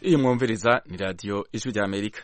Iyi mwumviriza ni radio Ijwi rya Amerika.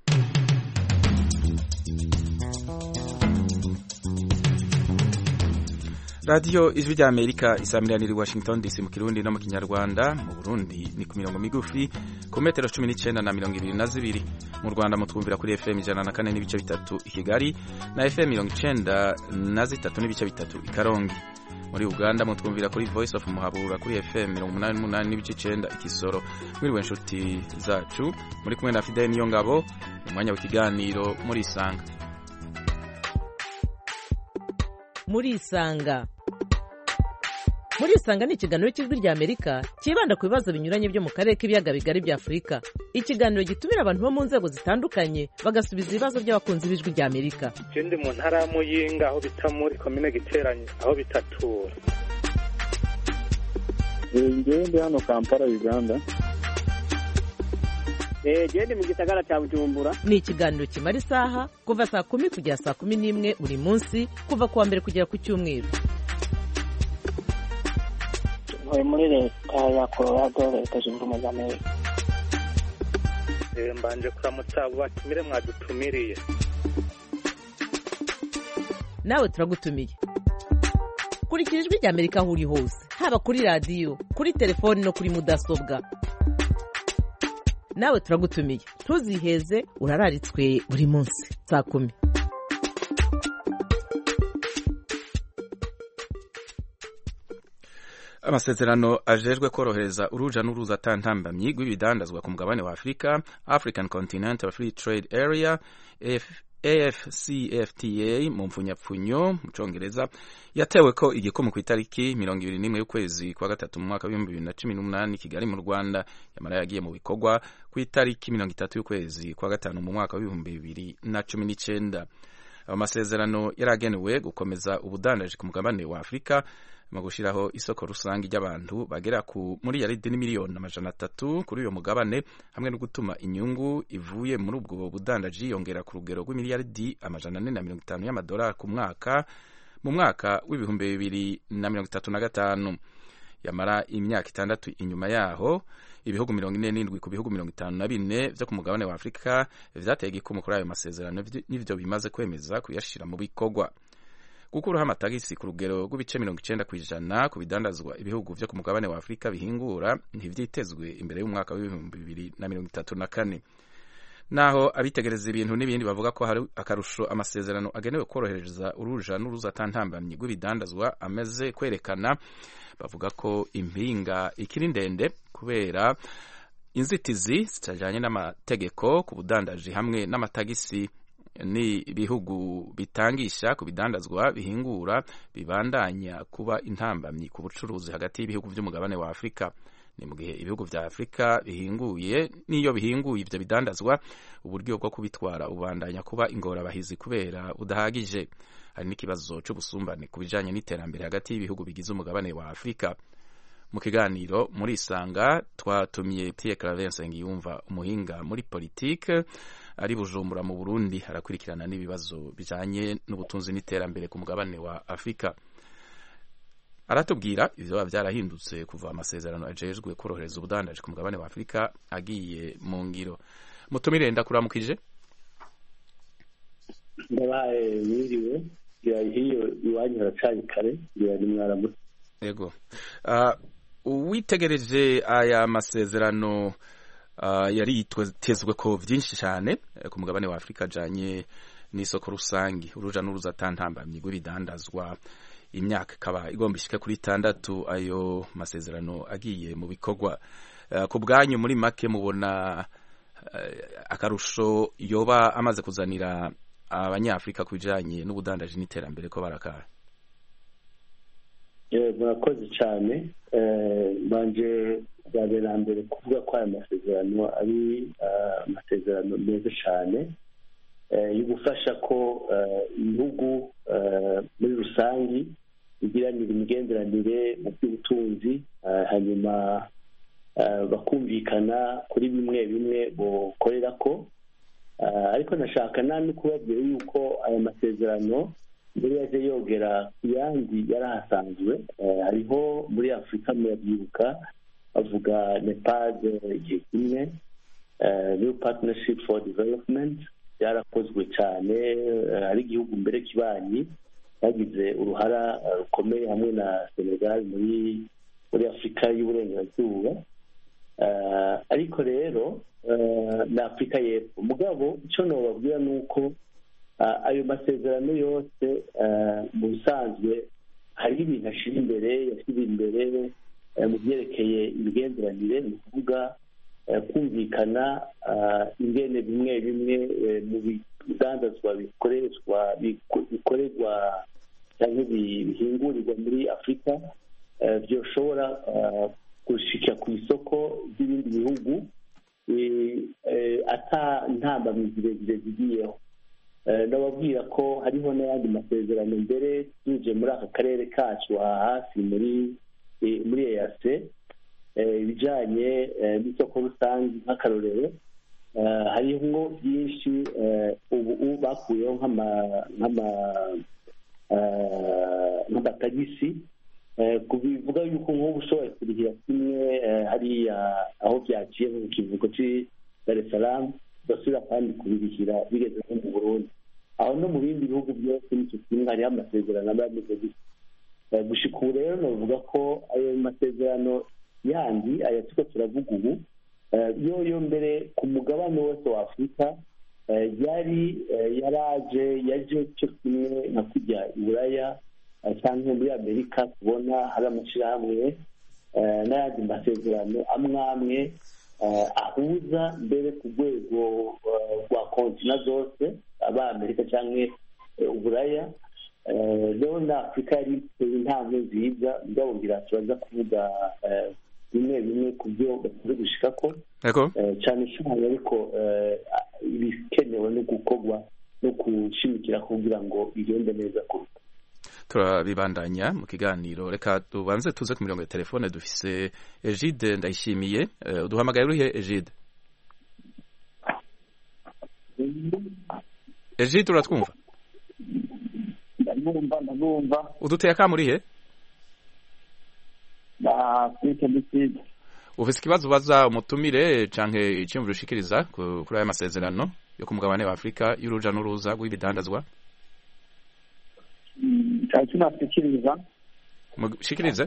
Radio Ijwi rya Amerika isamiraniye i Washington DC mu Kirundi no mu Kinyarwanda. Mu Burundi ni ku mirongo migufi ku metero 19 na 22. Mu Rwanda mutwumvira kuri FM 104 n'ibice bitatu i Kigali na FM 93 n'ibice bitatu i Karongi. Muri Uganda mutwumvira kuri Voice of Muhabura kuri FM 88 n'ibice 9 i Kisoro. Mwiriwe nshuti zacu, muri kumwe na Fidel Niyongabo mu mwanya w'ikiganiro muri Isanga. Muri Isanga ni ikiganiro cy'Ijwi rya Amerika kibanda ku bibazo binyuranye byo mu karere k'ibiyaga bigari bya Afurika. Ikiganiro gitumira abantu bo mu nzego zitandukanye bagasubiza ibibazo by'abakunzi b'Ijwi rya Amerika. Ndi mu ntara ya Muyinga aho bita muri komine Giteranye aho bitatura. Ndi hano Kampala Uganda. Ndi mu gisagara cya Bujumbura. Ni ikiganiro kimara isaha kuva saa 10 kugera saa 11 buri munsi kuva kuwa mbere kugera ku cyumweru. Muri leta ya Colorado leta zunze ubumwe za Amerika. Mbanje kuramutsa abo batumire mwadutumiriye. Nawe turagutumiye. Kurikira Ijwi rya Amerika aho uri hose, haba kuri radio, kuri telefone no kuri mudasobwa. Nawe turagutumiye. Ntuziheze, urararitswe buri munsi saa 10. Amasezerano ajejwe korohereza uruja n'uruza atantambamyi rw'ibidandazwa ku mugabane wa Afrika, African Continental Free Trade Area, AfCFTA mu mfunyapfunyo mu Congereza, yatewe ko igikomo ku itariki 21 y'ukwezi kwa gatatu mu mwaka wa 2018 Kigali mu Rwanda. Yamara yagiye mu bikorwa ku itariki 30 y'ukwezi kwa gatanu mu mwaka wa 2019. Amasezerano yaragenewe gukomeza ubudandaji ku mugabane wa Afrika mu gushiraho isoko rusange ry'abantu bagera ku muri yaridi n'imiliyoni 300 kuri uyo mugabane, hamwe no gutuma inyungu ivuye muri ubwo budandaji yongera ku rugero rw'imiliyaridi 450 y'amadolari ku mwaka mu mwaka w'ibihumbi 2035. Yamara imyaka 6 inyuma yaho ibihugu 47 ku bihugu 54 vyo ku mugabane wa Afrika vyateye igikumu kuri ayo masezerano, n'ivyo bimaze kwemeza kuyashira mu bikorwa. Gukuraho amatagisi ku rugero rw'ibice 90% ku bidandazwa ibihugu vyo ku mugabane wa Afrika bihingura ntivyitezwe imbere y'umwaka wa 2034. Naho abitegereza ibintu n'ibindi bavuga ko hari akarusho amasezerano agenewe korohereza uruja n'uruza atantambamye rw'ibidandazwa ameze kwerekana, bavuga ko impinga ikiri ndende kubera inzitizi zitajanye n'amategeko ku budandaji hamwe n'amatagisi ni bihugu bitangisha ku bidandazwa bihingura bibandanya kuba intambamyi ku bucuruzi hagati y'ibihugu by'umugabane wa Afrika. Ni mu gihe ibihugu vya Afrika bihinguye niyo bihinguye ivyo bidandazwa, uburyo bwo kubitwara ubandanya kuba ingorabahizi kubera budahagije. Hari n'ikibazo c'ubusumbane ku bijanye n'iterambere hagati y'ibihugu bigize umugabane wa Afrika. Mu kiganiro muri Isanga twatumiye Pierre Claver Nsengiyumva, umuhinga muri politique ari Bujumbura mu Burundi, harakurikirana n'ibibazo bijanye n'ubutunzi n'iterambere ku mugabane wa Afrika. Aratubwira ivyo byarahindutse kuva amasezerano ajejwe korohereza ubudandaji ku mugabane wa Afrika agiye mu ngiro. Mutumire ndakuramukije. Ndabaye mwiriwe, hiyo iwanyu haracanye kare, ni mwaramutse. Yego. Witegereje aya masezerano yari yitezwe ko vyinshi cyane ku mugabane wa Afrika ajanye n'isoko rusangi, uruja n'uruza atantambamye rw'ibidandazwa, imyaka ikaba igomba ishika kuri 6 ayo masezerano agiye mu bikorwa. Ku bwanyu muri make mubona akarusho yoba amaze kuzanira abanyafrika kujanye n'ubudandaji n'iterambere ko barakara? Murakoze cyane. Banje babera mbere kuvuga ko aya masezerano ari amasezerano meza cyane yo gufasha ko ibihugu muri rusangi bigiranira imigenderanire mu by'ubutunzi, hanyuma bakumvikana kuri bimwe bokorera ko. Ariko nashaka nani kubabwira yuko aya masezerano mbere yaje yogera yandi yarahasanzwe. Hariho muri Afrika murabyibuka bavuga Nepal igihe kimwe, new partnership for development byarakozwe cyane. hari igihugu mbere kibanyi bagize uruhara rukomeye hamwe na Senegal muri Afurika y'uburengerazuba. ariko rero na Afurika y'Epfo mugabo icyo nobabwira ni uko ayo masezerano yose mu bisanzwe hari ibintu yashyize imbere mu byerekeye imigenderanire, ni ukuvuga kumvikana ingene bimwe mu bidandazwa bikorerwa cyangwa bihingurirwa muri Afurika byoshobora gushika ku isoko ry'ibindi bihugu ata ntambamizi zirezire zigiyeho. Nababwira ko hariho n'ayandi masezerano mbere tuje muri aka karere kacu hafi muri EAC ibijyanye n'isoko rusange nk'akarorero. hariho byinshi ubu bakuyeho nk'amatagisi bivuga yuko nk'ubu ushobora kurihira kimwe hariya aho byaciye mu kivuko cy'i Dar es Salaam basubira kandi kubirihira bigeze nko mu Burundi. aho no mu bindi bihugu byose n'icyo kimwe hariho amasezerano aba ameze gutya. gushika ubu rero navuga ko ayo masezerano yandi aya turiko turavuga ubu yoyo mbere ku mugabane wose wa Afurika yaje cyo kimwe nka kujya i Buraya cyangwa muri Amerika kubona hari amashyirahamwe n'ayandi masezerano amwe ahuza mbere ku rwego rwa kontina zose aba Amerika cyangwa Uburaya. rero na Afurika yari intambwe nziza ndababwira turaza kuvuga bimwe ku byo bakunze gushikako cyane cyane, ariko ibikenewe no gukorwa no gushimikira kugira ngo igende neza kuruta. turabibandanya mu kiganiro. Reka tubanze tuze ku mirongo ya telefone. Dufise Egide Ndayishimiye, uduhamagaye urihe Egide? Egide uratwumva? ndabumva. uduteye akamurihe? ufise ikibazo ubaza umutumire canke iciyumviro ushikiriza kuri aya masezerano yo ku mugabane wa Afurika y'uruja n'uruza rw'ibidandazwa? Mushikirize.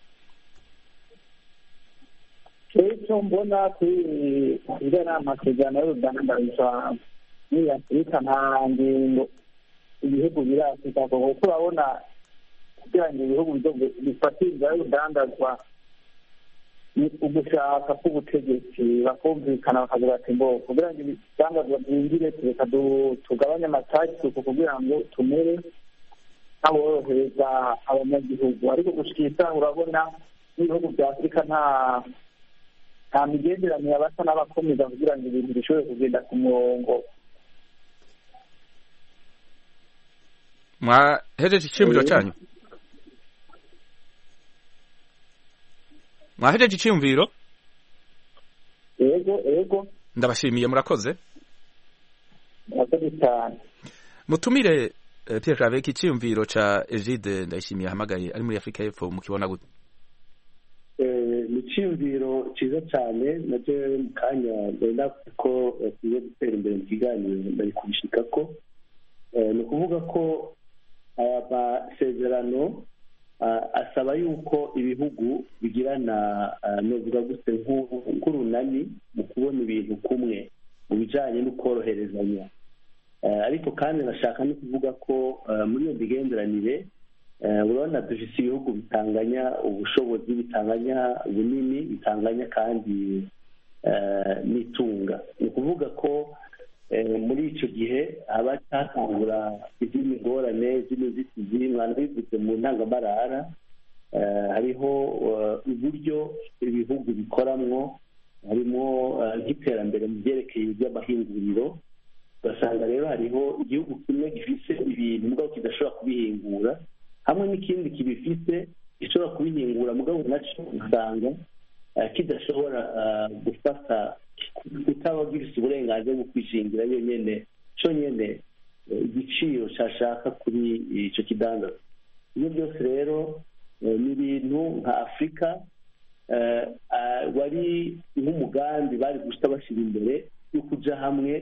icyo mbona kuri amasezerano y'urudandazwa muri Afurika nta ngingo ibihugu biri Afurika kuko urabona kugira ngo ibihugu bifatiriza y'urudandazwa ni ugushaka k'ubutegetsi bakumvikana bakagira ati ngo kugira ngo ibidandazwa byinjire reka tugabanye amatagisi kugira ngo tumere nk'aborohereza abanyagihugu. ariko gushika urabona n'ibihugu bya Afurika nta migenderanire abasa n'abakomeza kugira ngo ibintu bishobore kugenda ku murongo. mwahejeje iciyumviro cyanyu? mwahejeje iciyumviro? Yego. Ndabashimiye, murakoze. Murakoze cyane. Mutumire Pierre Claver, iciyumviro ca Egide Ndayishimiye ahamagaye ari muri Afurika y'Epfo mukibona gute? ni iciyumviro cyiza cyane, nacyo mu kanya ndenda ko tugiye gutera imbere mu kiganiro bari kubishika ko ni ukuvuga ko aya masezerano asaba yuko ibihugu bigirana novuga gute nk'urunani mu kubona ibintu kumwe mu bijyanye no koroherezanya. ariko kandi nashaka no kuvuga ko muri iyo migenderanire urabona dufite ibihugu bitanganya ubushobozi, bitanganya bunini, bitanganya kandi n'itunga. ni ukuvuga ko muri icyo gihe haba hatangura izindi ngorane z'imizitizi mwanabivuze mu ntangamarara. hariho uburyo ibihugu bikoramwo, harimo nk'iterambere mu byerekeye iby'amahinguriro. ugasanga rero hariho igihugu kimwe gifite ibintu mugabo kidashobora kubihingura, hamwe n'ikindi kibifite gishobora kubihingura mugabo nacyo usanga kidashobora gufata, kutaba gifite uburenganzira bwo kwishingira cyonyine igiciro cyashaka kuri icyo kidandaza. ibyo byose rero ni ibintu nka Afurika wari nk'umugambi bari gusa bashyira imbere yo kujya hamwe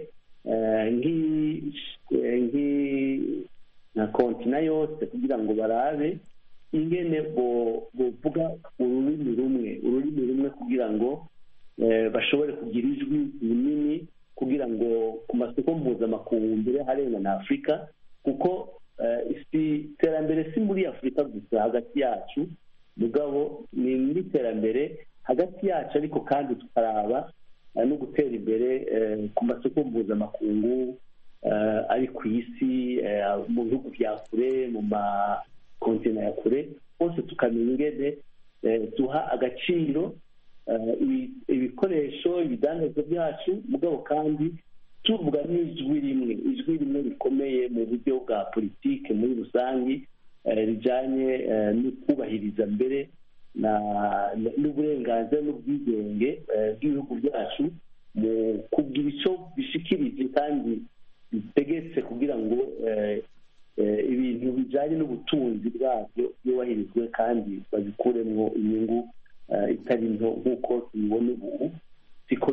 na kontina yose kugira ngo barabe ingene bovuga ururimi rumwe kugira ngo bashobore kugira ijwi rinini kugira ngo ku masoko mpuzamakungu mbere harenga na Afurika kuko iterambere si muri Afurika gusa hagati yacu mugabo ni muri iterambere hagati yacu ariko kandi tukaraba no gutera imbere ku masoko mpuzamakungu ari ku isi mu bihugu bya kure mu makontina ya kure hose tukamenya ingene duha agaciro ibikoresho ibidandazwa byacu mugabo kandi tuvuga n'ijwi rimwe rikomeye mu buryo bwa politike muri rusange rijyanye no kubahiriza mbere n'uburenganzira n'ubwigenge bw'ibihugu byacu mu kugira icyo bishikirije kandi bitegetse kugira ngo ibintu bijyanye n'ubutunzi bwabyo byubahirizwe kandi babikuremo inyungu itari nto nk'uko tubibona ubu siko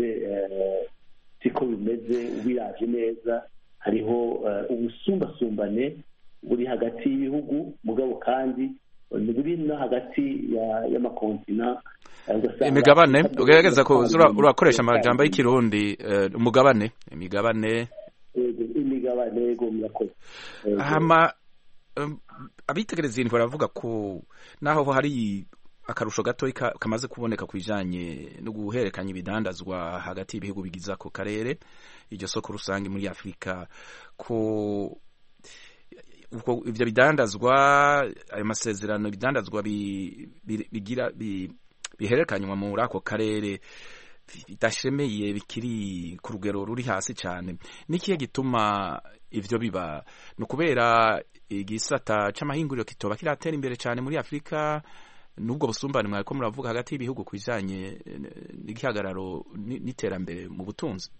bimeze ubiraje neza hariho ubusumbasumbane buri hagati y'ibihugu mugabo kandi buri no hagati y'amakontina imigabane ugerageza ko urakoresha amajambo y'ikirundi imigabane yego murakoze abitegereza ibintu baravuga ko naho hari akarusho gato kamaze kuboneka ku bijanye no guhererekanya ibidandazwa hagati y'ibihugu bigize ako karere iryo soko rusange muri Afurika ko ivyo bidandazwa ayo masezerano ibidandazwa bihererekanywa muri ako karere bidashemeye bikiri ku rugero ruri hasi cyane nikiye gituma ivyo biba no kubera igisata c'amahinguriro kitoba kiratera imbere cyane muri Afurika nubwo busumbane mwariko muravuga hagati y'ibihugu kwijanye n'igihagararo n'iterambere mu butunzi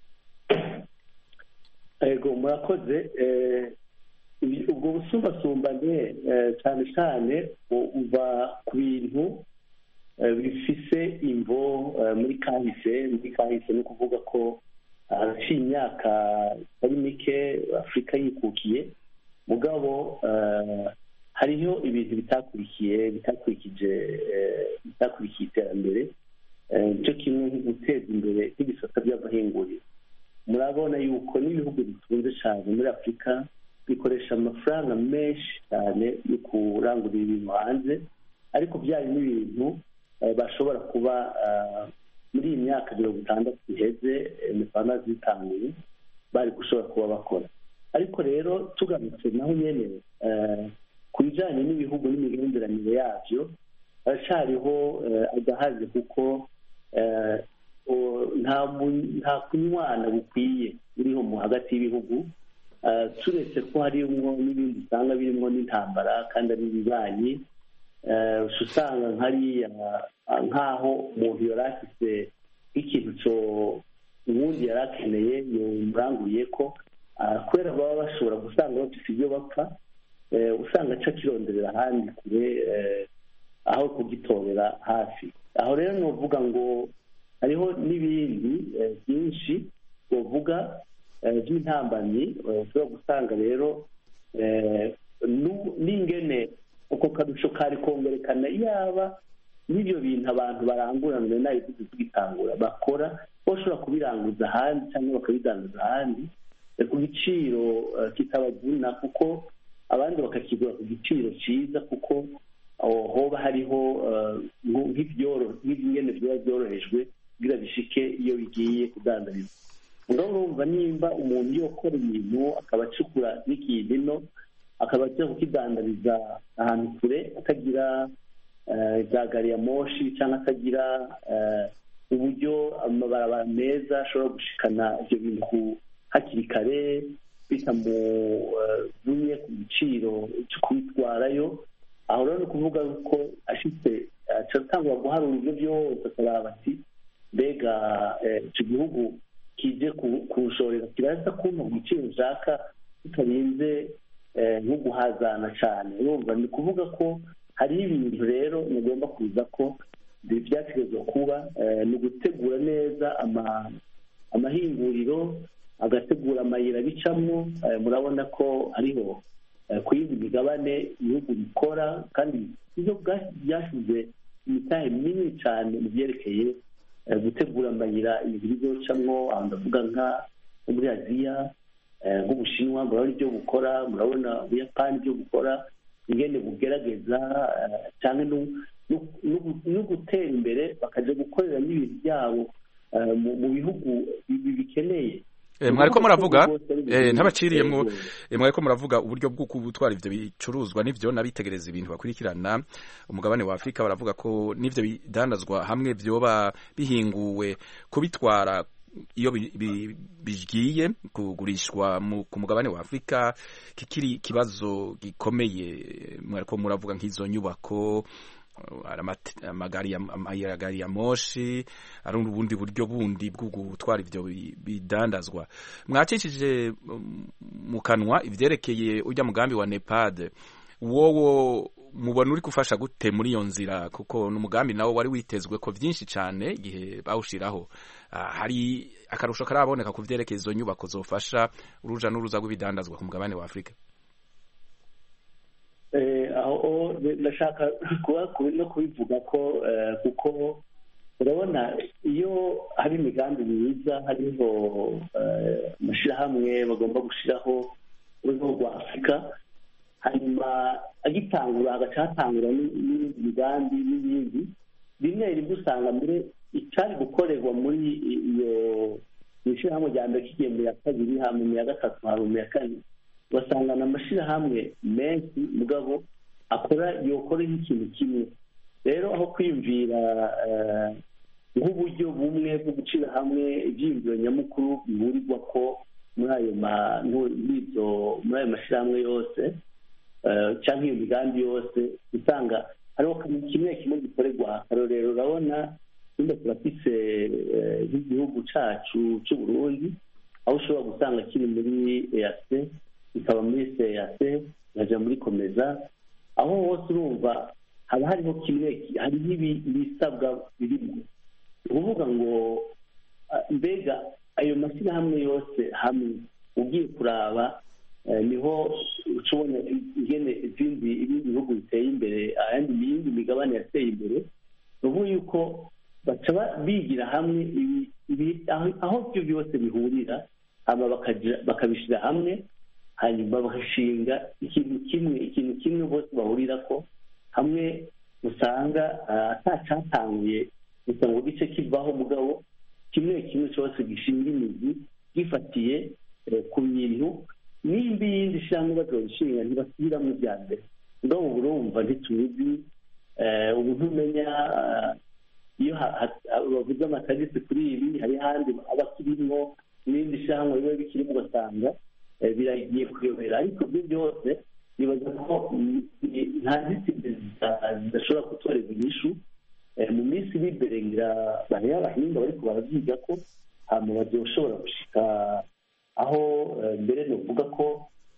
ego murakoze ubwo busumbasumbane cyane cyane uva ku bintu bifise imvo muri kahise ni ukuvuga ko haciye imyaka itari mike Afurika yikukiye mugabo hariho ibintu bitakurikije iterambere nicyo kimwe nko guteza imbere nk'ibisata by'amahinguriro murabona yuko n'ibihugu bitunze cyane muri Afurika bikoresha amafaranga menshi cyane yo kurangurira ibintu hanze ariko byari n'ibintu bashobora kuba muri iyi myaka 60 iheze imipaka zitanguye bari gushobora kuba bakora ariko rero tugamutse naho nyene ku bijyanye n'ibihugu n'imigenderanire yabyo haracyariho agahaze kuko nta kunywana bukwiye buriho mu hagati y'ibihugu turetse ko harimwo n'ibindi usanga birimo n'intambara kandi ari ibibanyi usanga nkariya nk'aho umuntu yari afite nk'ikintu ubundi yari akeneye yumuranguriye ko kubera baba bashobora gusanga bafite ibyo bapfa usanga aca kironderera ahandi kure aho kugitorera hafi aho rero ni uvuga ngo hariho n'ibindi byinshi bavuga by'intambamyi ushobora gusanga rero n'ingene uko karusho kari kongerekana yaba n'ibyo bintu abantu baranguranwe nayo tugitangura bakora bashobora kubiranguza ahandi cyangwa bakabidanguza ahandi ku giciro kitabavuna kuko abandi bakakigura ku giciro cyiza kuko hoba hariho nk'ibingene biba byorohejwe kugira bishike iyo bigiye kudandarizwa urumva nimba umuntu yokora ibintu akaba acukura n'ikintu ino akaba ajya kukidandariza ahantu kure atagira za gari ya moshi cyangwa atagira uburyo amabarabara meza ashobora gushikana ibyo bintu hakiri kare bitamuvunye ku giciro cyo kubitwarayo aho rero ni ukuvuga ko ashitse atangwa guharura ibyo byose akaraba ati mbega icyo gihugu kije kuwushorera kiraza kumpa ku giciro ushaka tutarinze nko guhazana cyane urumva ni ukuvuga ko hari ibintu rero mugomba kuza ko byategerezwa kuba ni ugutegura neza amahinguriro, agategura amayira bicamo. Murabona ko hariho ku yindi migabane ibihugu bikora, kandi ibyo byashyize imitahe minini cyane mu byerekeye gutegura amayira ibintu bizocamwo. Aho ndavuga nko muri Aziya, nk'Ubushinwa murabona ibyo bukora, murabona Ubuyapani ibyo bukora, ingene bugerageza cyane no gutera imbere bakajya gukorera n'ibintu byabo mu bihugu bikeneye. Mwariko muravuga ntabaciriyemo, mwariko muravuga uburyo bwo gutwara ivyo bicuruzwa n'ivyo nabitegereza ibintu bakurikirana umugabane wa Afrika. Baravuga ko n'ivyo bidandazwa hamwe vyoba bihinguwe kubitwara iyo bigiye kugurishwa ku mugabane wa Afrika kikiri kibazo gikomeye. Mwariko muravuga nk'izo nyubako, amagari ya moshi, ari ubundi buryo bundi bwo gutwara ivyo bidandazwa. Mwacishije mu kanwa ivyerekeye ujya mugambi wa NEPAD, wowo mubona uri gufasha gute muri iyo nzira? Kuko n'umugambi nawo wari witezwe ko vyinshi cane igihe bawushiraho. Hari akarusho karaboneka ku vyerekeye izo nyubako zofasha uruja n'uruza rw'ibidandazwa ku mugabane wa Afrika? Aho ndashaka no kubivuga ko kuko urabona iyo hari imigambi myiza, hariho amashyirahamwe bagomba gushyiraho urwego rwa Afurika, hanyuma agitangura hagaca hatangura n'ibindi migambi n'ibindi, rimwe rimwe usanga mbere icyari gukorerwa muri iyo ishyirahamwe rya mbere kigiye mu ya kabiri, hama mu ya gatatu, hama mu ya kane, ugasangana amashyirahamwe menshi mugabo yokora nk'ikintu kimwe. Rero aho kwiyumvira nk'uburyo bumwe bwo gucira hamwe ibyiyumviro nyamukuru bihurirwa ko muri ayo mashyirahamwe yose cyangwa iyo migambi yose, usanga hariho kimwe kimwe gikorerwa. Akarorero urabona nimba turafise nk'igihugu cacu c'u Burundi, aho ushobora gusanga kiri muri EAC, ikaba muri CEAC, ikaja muri Komeza. Aho hose urumva haba hariho kimwe, hariho ibisabwa birimo. Ni ukuvuga ngo mbega ayo mashyirahamwe yose hamwe ugiye kuraba niho ucubona ingene ibindi bihugu biteye imbere, iyindi migabane yateye imbere. Ni ukuvuga yuko baca bigira hamwe aho ibyo byose bihurira, hama bakabishyira hamwe, hanyuma bagashinga ikintu kimwe bose bahurira ko hamwe. Usanga atacatanguye gusa ngo gice kivaho, mugabo kimwe cyose gishinga imizi gifatiye ku bintu. Nimba iyindi shyirahamwe bazobishinga ntibasubiramo ibya mbere, mugabo ubu urumva ntituzi. Ubu ntumenya iyo bavuze amatagisi kuri ibi, hari handi aba akirimo n'ibindi shyirahamwe biba bikirimo, ugasanga biragiye kuyobera. Ariko ibyo byose nibaza ko nta nzitizi zidashobora kutoreza inyishu. Mu minsi iri imbere ngira bariya abahinga bariko baravyiga ko hama bazoshobora gushika aho mbere novuga ko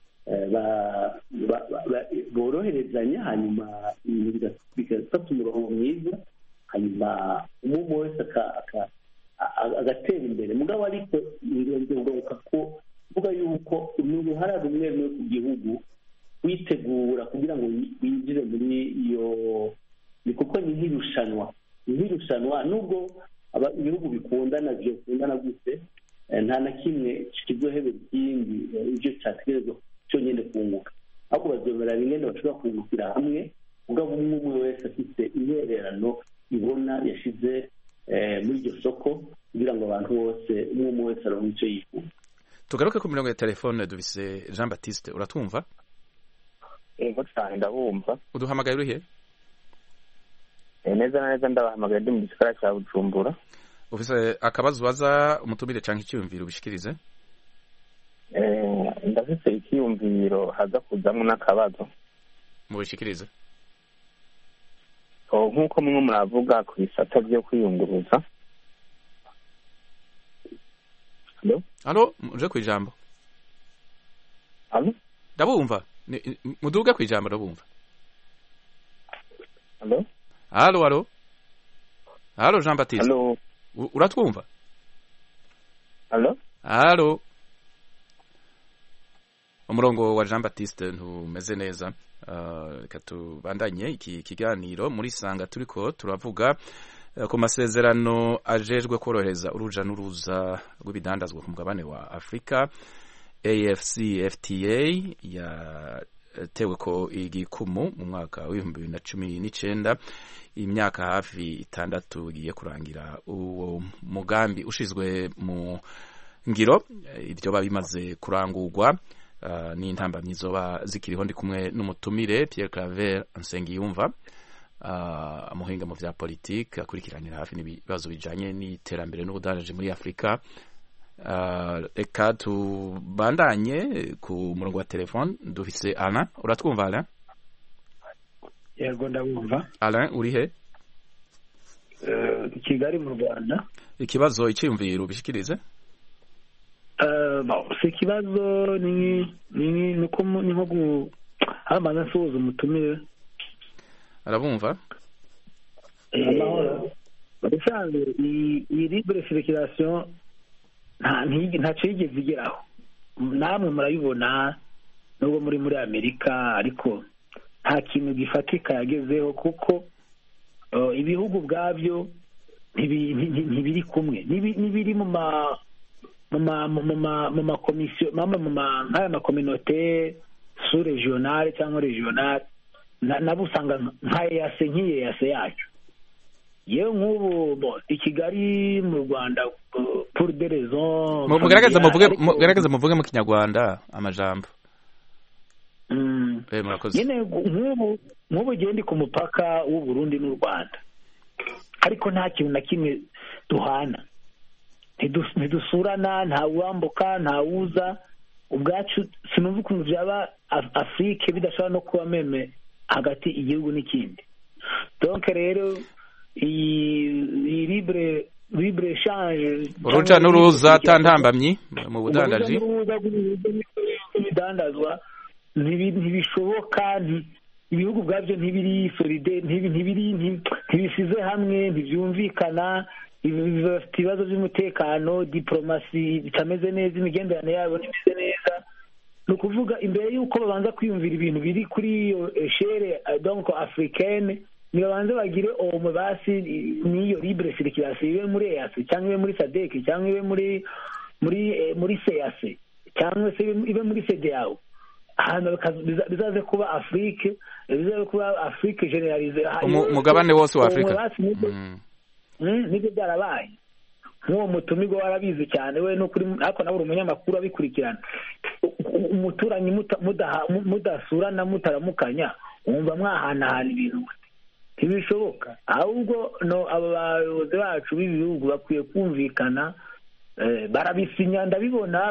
boroherezanya, hanyuma ibintu bigafata umurongo mwiza, hanyuma umwe wese agatera imbere. Mugabo ariko ngiye ko vuga yuko ni uruhara rumwe ku gihugu witegura kugira ngo winjire muri iyo, kuko ni nk'irushanwa. Nubwo ibihugu bikundana byokundana gute, nta na kimwe kizohebera ikindi ibyo cyategerezwa cyonyine kunguka, ahubwo bazobera bimwe bashobora kungukira hamwe, mugabo umwe wese afite intererano ibona yashize muri iryo soko, kugira ngo abantu bose umwe wese aronke icyo yifuza. Tugaruke ku mirongo ya telefone, dufise Jean Baptiste. Uratwumva? Yego cyane ndabumva. Uduhamagaye urihe? Neza na neza ndabahamagaye ndi mu gisagara cya Bujumbura. Ufise akabazo baza umutumire canke icyumviro ubishikirize? Ndafise icyumviro haza kuzamwo n'akabazo. Mubishikirize. Nk'uko mwe muravuga ku bisata byo kwiyunguruza. Halo, muje kwijambo. Halo? Ndabumva. Muduga kwijambo ndabumva. Halo? Halo. Halo Jean Baptiste. Halo. Uratwumva? Halo. Umurongo wa Jean Baptiste ntumeze neza. Reka tubandanye iki kiganiro muri Sanga turiko turavuga ku masezerano ajejwe korohereza uruja n'uruza rw'ibidandazwa ku mugabane wa Afrika. AfCFTA yatewe ko igikumu mu mwaka wa 2019, imyaka hafi 6 igiye kurangira uwo mugambi ushizwe mu ngiro. Ibyo babimaze kurangurwa n'intambamyi zoba zikiriho. Ndi kumwe n'umutumire Pierre Claver Nsengiyumva, umuhinga mu vya politike akurikiranira hafi n'ibibazo bijanye n'iterambere n'ubudandaji muri Afrika. Reka tubandanye ku murongo wa telefone. Dufise Alain. Uratwumva Alain? Yego ndabumva. Alain uri he? Kigali mu Rwanda. Ikibazo iciyumviro bishikirize? Si ikibazo ni nko amaze nsuhuza umutumire. Arabumva? Amahoro. Bisanzwe iyi libre circulation ntacyo yigeze igeraho. Namwe murayibona nubwo muri Amerika, ariko nta kintu gifatika yagezeho, kuko ibihugu bwabyo ntibiri kumwe, n'ibiri mu makomisiyo, nk'aya makominote su regionale cyangwa regionale, nabo usanga nk'iyeyase yacu. Yewe nk'ubu i Kigali mu Rwanda pour des raisons mugerageza muvuge mu Kinyarwanda amajambo. Murakoze. Nyine nk'ubu gende ku mupaka w'u Burundi n'u Rwanda, ariko nta kintu na kimwe duhana, ntidusurana, nta wambuka, nta wuza. Ubwacu sinumva ukuntu byaba Afrique bidashobora no kuba meme hagati igihugu n'ikindi. Donc rero iyi libre change, uruja n'uruza atantambamyi mu budandaji, ibidandazwa ntibishoboka. Ibihugu bwabyo ntibiri solide, ntibisize hamwe, ntibyumvikana, bifite ibibazo by'umutekano, diplomasi bitameze neza, imigenderanire yabo ntimeze neza. Ni ukuvuga imbere y'uko babanza kwiyumvira ibintu biri kuri iyo eshere donc africaine, nibabanze bagire uwo basi n'iyo libre circulation ibe muri EAC cyangwa ibe muri SADC cyangwa ibe muri CEAC cyangwa se ibe muri CEDEAO. Ahantu bizaze kuba Afrique generalize, umugabane wose wa Afrika. Nibyo byarabaye. Nk'uwo mutumirwa warabizi cyane we, ariko nawe uri umunyamakuru abikurikirana. Umuturanyi mudasurana, mutaramukanya, wumva mwahanahana ibintu ntibishoboka. Ahubwo aba bayobozi bacu b'ibihugu bakwiye kumvikana. Barabisinya, ndabibona,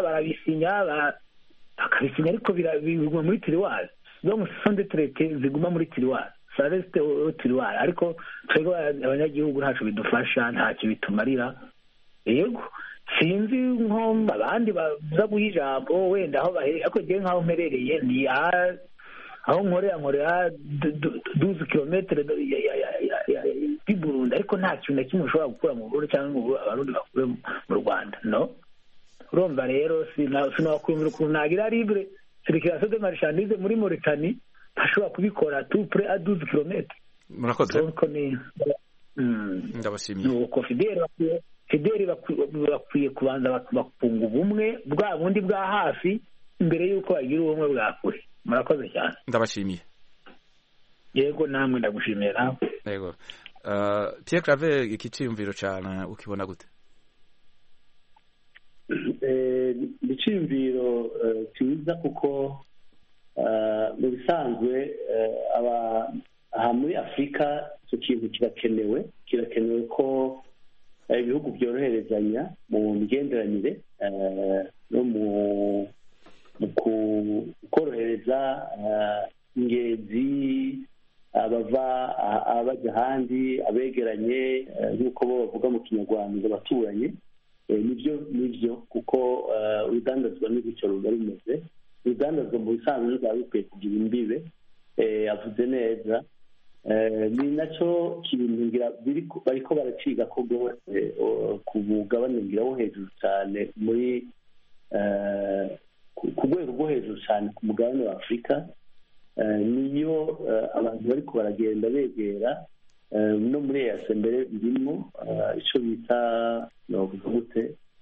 bakabisinya, ariko biguma muri tiroir. Donc ce sont des traités ziguma muri tiroir, ça reste au tiroir. Ariko twebwe abanyagihugu ntacyo bidufasha, ntacyo bitumarira. Yego sinzi nko abandi baza guha ijambo wenda aho bahereye, ariko njyewe nk'aho mperereye ni aho nkorera 12 kilometre di Burundi, ariko nta kintu na kimwe ushobora gukura mu Burundi cyangwa ngo abarundi bakure mu Rwanda. No, urumva rero sinakwemera ukuntu nagira libre circulation de marchandise muri Mauritanie ashobora kubikora tout près à 12 kilometre. Murakoze. Donc ndabashimiye. Nuko Fideli bakwiye kubanza bakunga ubumwe bwa bundi bwa hafi mbere y'uko bagira ubumwe bwa kure. Murakoze cyane. Ndabashimiye. Yego namwe ndagushimiye nawe. Yego. Pierre Claver, ikiciyumviro cyane ukibona gute? Iciyumviro cyiza, kuko mu bisanzwe aha muri Afurika icyo kintu kirakenewe ko ibihugu byoroherezanya mu migenderanire no mu korohereza ingenzi, abajya ahandi, abegeranye, nk'uko bo bavuga mu Kinyarwanda abaturanyi. Nibyo kuko urudandazwa n'ibiciro ruba rumeze. Urudandazwa mu bisanzwe rwaba rukwiye kugira imbibe. Avuze neza ni nacyo kintu ngira bariko baraciga ko rwose ku mugabane ngira wo hejuru cyane muri ku rwego rwo hejuru cyane ku mugabane wa afurika niyo abantu bariko baragenda begera no muri EAC mbere birimo icyo bita novuga gute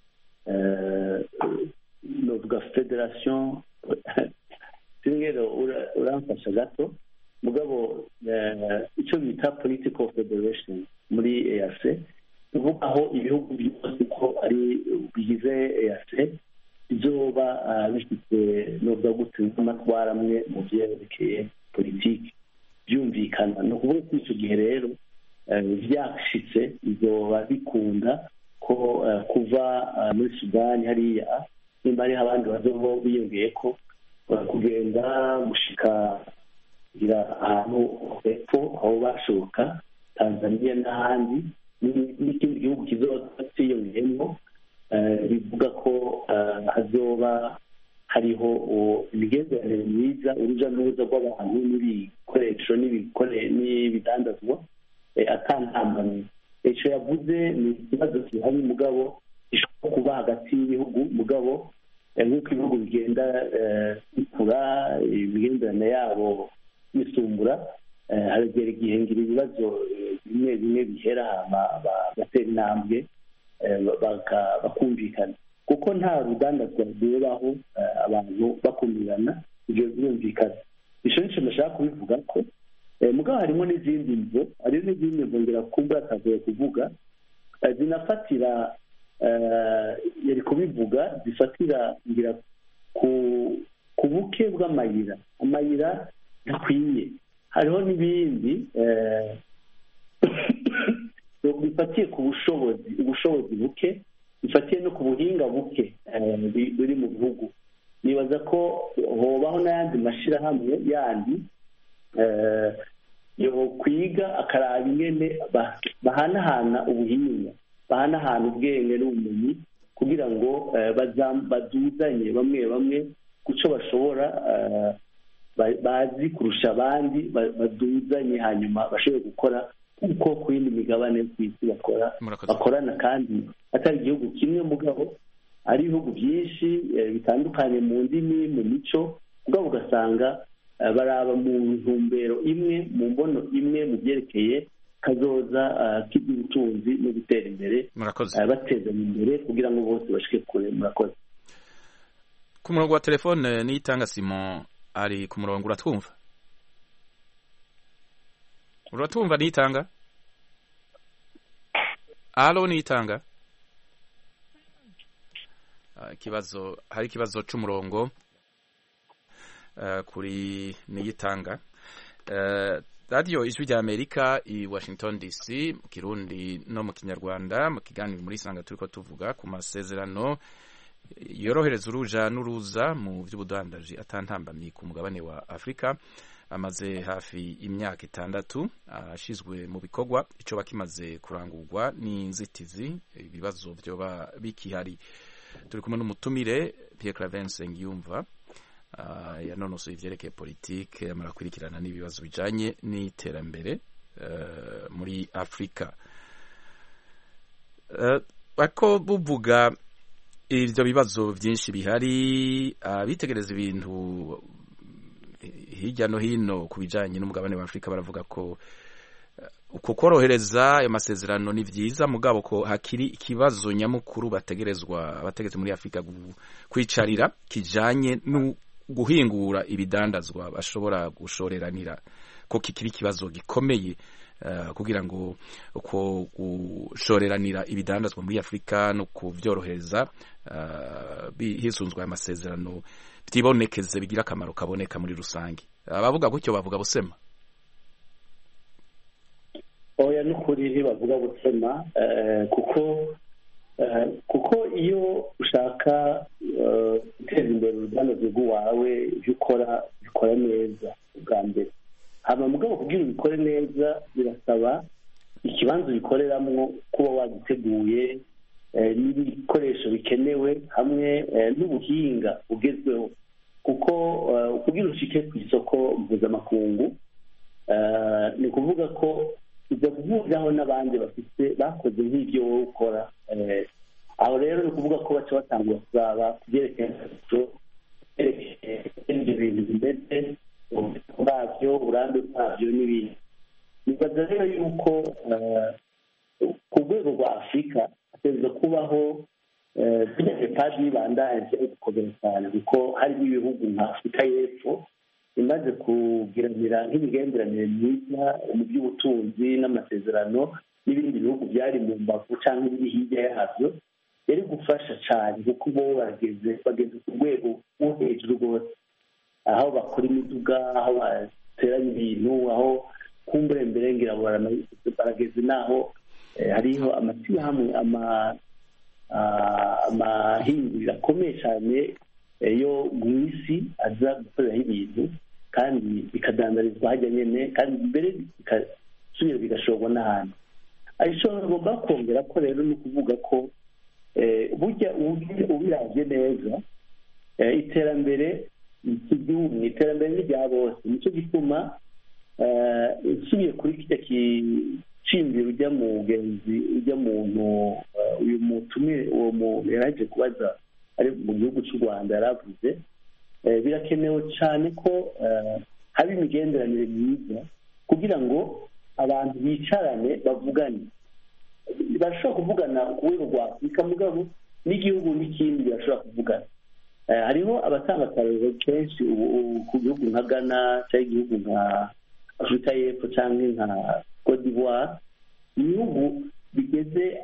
novuga federation rero uramfasha gato mugabo icyo bita political federation muri EAC uvuga aho ibihugu byose ko ari bigize EAC bizoba bifite novuga gute n'amatwara amwe mu byerekeye politiki byumvikana no kuvuga ko icyo gihe rero byashitse bizoba bikunda ko kuva muri Sudani hariya nimba hariho abandi bazoba biyongeye ko kugenda gushika kugira ahantu hepfo aho bashoboka Tanzania n'ahandi n'ikindi gihugu kizoba cyiyongeyemo bivuga ko hazoba hariho imigenderanire myiza uruja n'uruza rw'abantu n'ibikoresho n'ibidandazwa atantambamye icyo yavuze ni ikibazo kihari mugabo gishobora kuba hagati y'ibihugu mugabo nk'uko ibihugu bigenda bikura imigenderanire yabo bisumbura haragera igihe ngira ibibazo bimwe bimwe bihera bagatera intambwe bakumvikana kuko nta rudandazwa rwubaho abantu bakumirana ibyo birumvikana icyo nicyo nashaka kubivuga ko mugabo harimo n'izindi mvo hari n'izindi mvo ngira kumva atagoye kuvuga zinafatira yari kubivuga zifatira ngira ku buke bw'amayira amayira ntakwiye hariho n'ibindi bifatiye ku ubushobozi buke bifatiye no ku buhinga buke buri mu bihugu nibaza ko hobaho n'ayandi mashyirahamwe yandi yo kwiga akaraba ingene bahanahana ubuhinga bahanahana ubwenge n'ubumenyi kugira ngo baduzanye bamwe bamwe kuco bashobora bazi kurusha abandi baduzanye hanyuma bashobore gukora kuko ku yindi migabane ku isi bakorana kandi atari igihugu kimwe mugabo ari ibihugu byinshi bitandukanye mu ndimi mu mico mugabo ugasanga baraba mu ntumbero imwe mu mbono imwe mu byerekeye kazoza k'iby'ubutunzi no gutera imbere batezanya imbere kugira ngo bose bashike kure. Murakoze. Ku murongo wa telefone Niyitanga Simon ari ku murongo, uratwumva? Uratwumva Niyitanga? Alo Niyitanga? Hari ikibazo c'umurongo kuri Niyitanga. Radio Ijwi rya Amerika i Washington DC mu Kirundi no mu Kinyarwanda mu kiganiro muri Sanga turiko tuvuga ku masezerano yorohereza uruja n'uruza mu by'ubudandaji atantambamye ku mugabane wa Afrika amaze hafi imyaka 6 ashizwe mu bikorwa ico bakimaze kurangurwa n'inzitizi ibibazo byoba bikihari. Turi kumwe n'umutumire Pierre Claver Nsengiyumva yanonosoye ivyerekeye politike amara kwirikirana n'ibibazo bijanye n'iterambere muri Afrika. Bako buvuga ivyo bibazo vyinshi bihari bitegereza ibintu hirya no hino ku bijanye n'umugabane wa Afrika baravuga ko uko korohereza ayo masezerano ni vyiza mugabo ko hakiri ikibazo nyamukuru abategetsi muri Afrika kwicarira kijanye no guhingura ibidandazwa bashobora gushoreranira ko kikiri ikibazo gikomeye kugira ngo uko gushoreranira ibidandazwa muri Afrika no kuvyorohereza hisunzwe amasezerano byibonekeze bigira akamaro kaboneka muri rusange. Abavuga gutyo bavuga busema. Oya nukuri bavuga busema kuko iyo ushaka guteza imbere urudandazwa rwawe ibyo bikora neza bwa mbere hama mugabo kugira ubikore neza birasaba ikibanza ubikoreramwo kuba wagiteguye n'ibikoresho bikenewe hamwe n'ubuhinga bugezweho kuko kugira ushike ku isoko mpuzamakungu ni ukuvuga ko ujya guhuriraho n'abandi bakoze nk'ibyo wowe ukora. Aho rero ni ukuvuga ko baca batangura kuzaba kubyerekeye ibyo bintu bimeze bwabyo, uburambe bwabyo n'ibindi. Nibaza rero yuko ku rwego rwa Afurika hategerezwa kubaho padi y'ibandanje gukomera cyane, kuko harimo ibihugu nka Afurika y'Epfo imaze kugiranira nk'imigenderanire myiza mu by'ubutunzi n'amasezerano n'ibindi bihugu byari mu mbavu cyangwa ibiri hirya yabyo, yari gufasha cyane kuko bo bageze ku rwego rwo hejuru rwose, aho bakora imiduga, aho bateranya ibintu, aho kumbure mbere ngira barageze n'aho hariho amashyirahamwe amahinguriro akomeye cyane yo mu isi aza gukoreraho ibintu kandi bikadandarizwa hajya nyine, kandi mbere bigasubira bigashorwa n'ahantu. Ariko bagomba kongera ko rero ni ukuvuga ko burya ubirabye neza iterambere ry'igihugu, iterambere ni rya bose. Nicyo gituma usubiye kuri kijya kicimbira ujya mu mugenzi ujya muntu uyu mutumire uwo muntu yaraje kubaza ari mu gihugu cy'u Rwanda yaravuze birakenewe cyane ko haba imigenderanire myiza kugira ngo abantu bicarane bavugane. Barashobora kuvugana ku rwego rwa Afurika mugabo n'igihugu n'ikindi birashobora kuvugana. Hariho abatanga akarero kenshi ku gihugu nka Ghana cyangwa igihugu nka Afurika y'Epfo cyangwa nka Cote d'Ivoire, ibihugu bigeze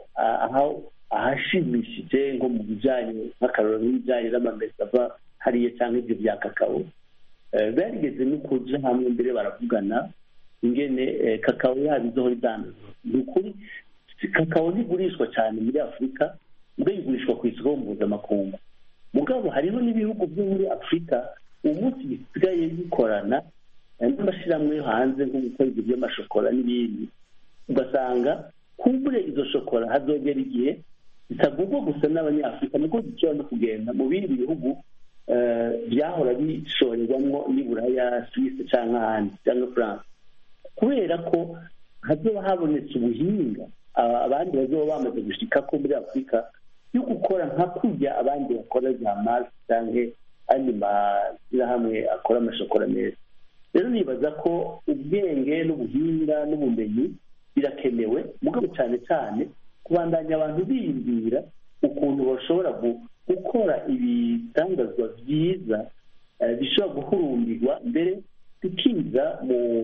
ahashimishije nko mu bijyanye nk'akarero n'ibijyanye n'amamesa ava hariya cyangwa ibyo bya kakao, barigeze no kuja hamwe mbere baravugana ingene kakao yabo izohora idandazwa. Ni ukuri kakao ntigurishwa cyane muri Afurika, mbere igurishwa ku isoko mpuzamakungu. Mugabo hariho n'ibihugu byo muri Afurika uwo munsi bisigaye bikorana n'amashyirahamwe yo hanze nko gukora ibyo by'amashokora n'ibindi, ugasanga kumbure izo shokora hazogera igihe zitagurwa gusa n'abanyafurika, niko zishobora no kugenda mu bindi bihugu byahora bishorerwamo n'Iburaya, Suisse cyangwa ahandi cyangwa France, kubera ko hazoba habonetse ubuhinga abandi bazoba bamaze gushika ko muri Afurika yo gukora nka kurya abandi bakora za Mars cyangwa andi mashyirahamwe akora amashokora meza. Rero nibaza ko ubwenge n'ubuhinga n'ubumenyi birakenewe, mugabo cyane cyane kubandanya abantu biyumvira ukuntu bashobora gukora ibitangazwa byiza bishobora guhurumbirwa mbere bikiza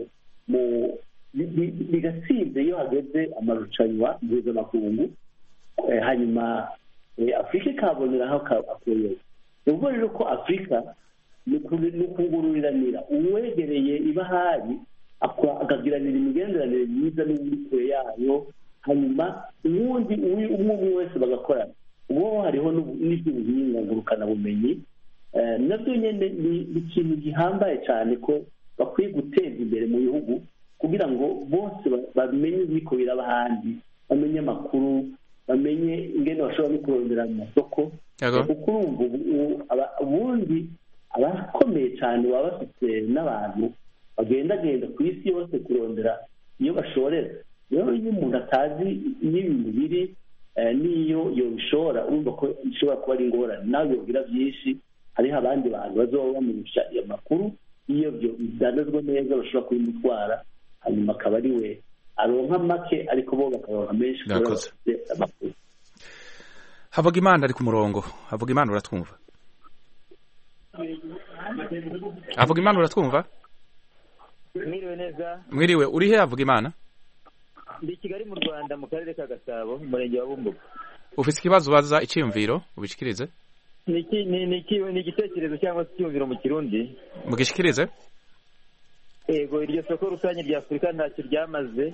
bigatsinze iyo hageze amarushanwa mpuzamakungu, hanyuma Afurika ikaboneraho akoyoza. Ni ukuvuga rero ko Afurika ni ukungururiranira, uwegereye ibahari akagiranira imigenderanire myiza n'uri kure yayo, hanyuma uwundi umwe wese bagakorana. Ubu hariho n'iby'ubuhinga ngurukanabumenyi, nabyo nyine ni ikintu gihambaye cyane ko bakwiye guteza imbere mu bihugu kugira ngo bose bamenye ibiko biraba ahandi, bamenye amakuru, bamenye ingene bashobora no kurondera mu masoko. Kuko urumva ubundi abakomeye cyane baba bafite n'abantu bagendagenda ku isi yose kurondera iyo bashorera. Rero iyo umuntu atazi n'ibintu biri n'iyo yobishora, urumva ko bishobora kuba ari ingorane, nawe yobwira byinshi. Hariho abandi bantu bazoba bamenyesha iyo makuru, iyo byo bidandazwa neza bashobora kubimutwara, hanyuma akaba ari we aronka make ariko bo bakaronka menshi kubera bafite amakuru. Havugimana ari ku murongo. Havugimana uratwumva? Havugimana uratwumva? Mwiriwe neza. Mwiriwe, uri he Havugimana? Ndi Kigali mu Rwanda mu karere ka Gasabo, umurenge wa Bumbogo. Ufite ikibazo ubaza icyumviro ubishikirize? Ni igitekerezo cyangwa se icyumviro mu Kirundi. Mugishikirize? Ego, iryo soko rusange rya Afurika ntacyo ryamaze,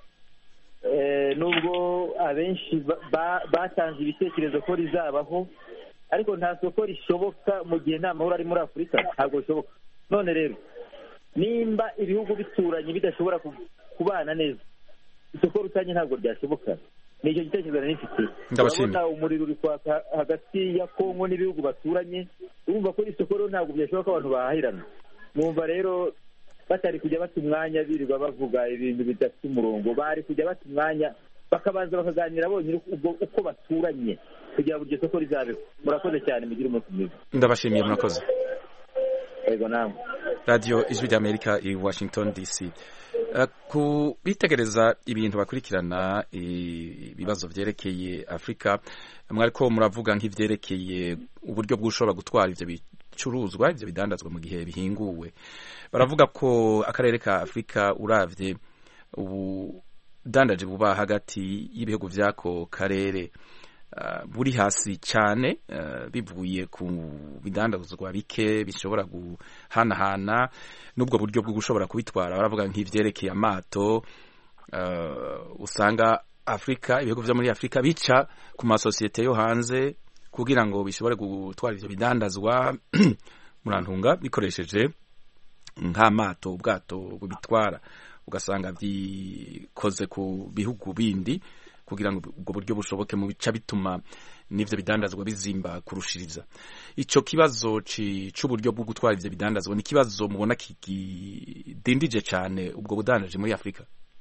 nubwo abenshi batanze ibitekerezo ko rizabaho, ariko nta soko rishoboka mu gihe nta mahoro ari muri Afurika, ntabwo bishoboka. None rero nimba ibihugu bituranye bidashobora kubana neza, isoko rusange ntabwo ryashoboka. Nicyo gitekerezo nari mfite. Ndabona umuriro uri kwaka hagati ya Kongo n'ibihugu baturanye, urumva ko isoko rero ntabwo byashoboka abantu bahahirana. Mwumva rero batari kujya bata umwanya birirwa bavuga ibintu bidafite umurongo, bari kujya bata umwanya bakabanza bakaganira bonyine uko baturanye kugira ngo iryo soko rizabeho. Murakoze cyane, mugire umunsi mwiza. Ndabashimiye, murakoze. Yego namwe. Radio Ijwi ry'Amerika i Washington DC. Ku bitegereza ibintu bakurikirana ibibazo vyerekeye Afrika, mwariko muravuga nk'ivyerekeye uburyo bw'ushobora gutwara ivyo bicuruzwa, ivyo bidandazwa mu gihe bihinguwe. Baravuga ko akarere ka Afrika uravye ubudandaje buba hagati y'ibihugu vy'ako karere buri hasi cyane, bivuye ku bidandazwa bike bishobora guhanahana n'ubwo buryo bwo gushobora kubitwara. Baravuga nk'ivyerekeye amato, usanga Afrika, ibihugu vyo muri Afrika bica ku masosiyete yo hanze kugira ngo bishobore gutwara ivyo bidandazwa murantunga bikoresheje nk'amato, ubwato bubitwara, ugasanga bikoze ku bihugu bindi kugira ngo ubwo buryo bushoboke mu bica bituma n'ivyo bidandazwa bizimba kurushiriza. Ico kibazo c'uburyo bwo gutwara ivyo bidandazwa ni kibazo mubona kidindije cyane ubwo budandaje muri Afrika?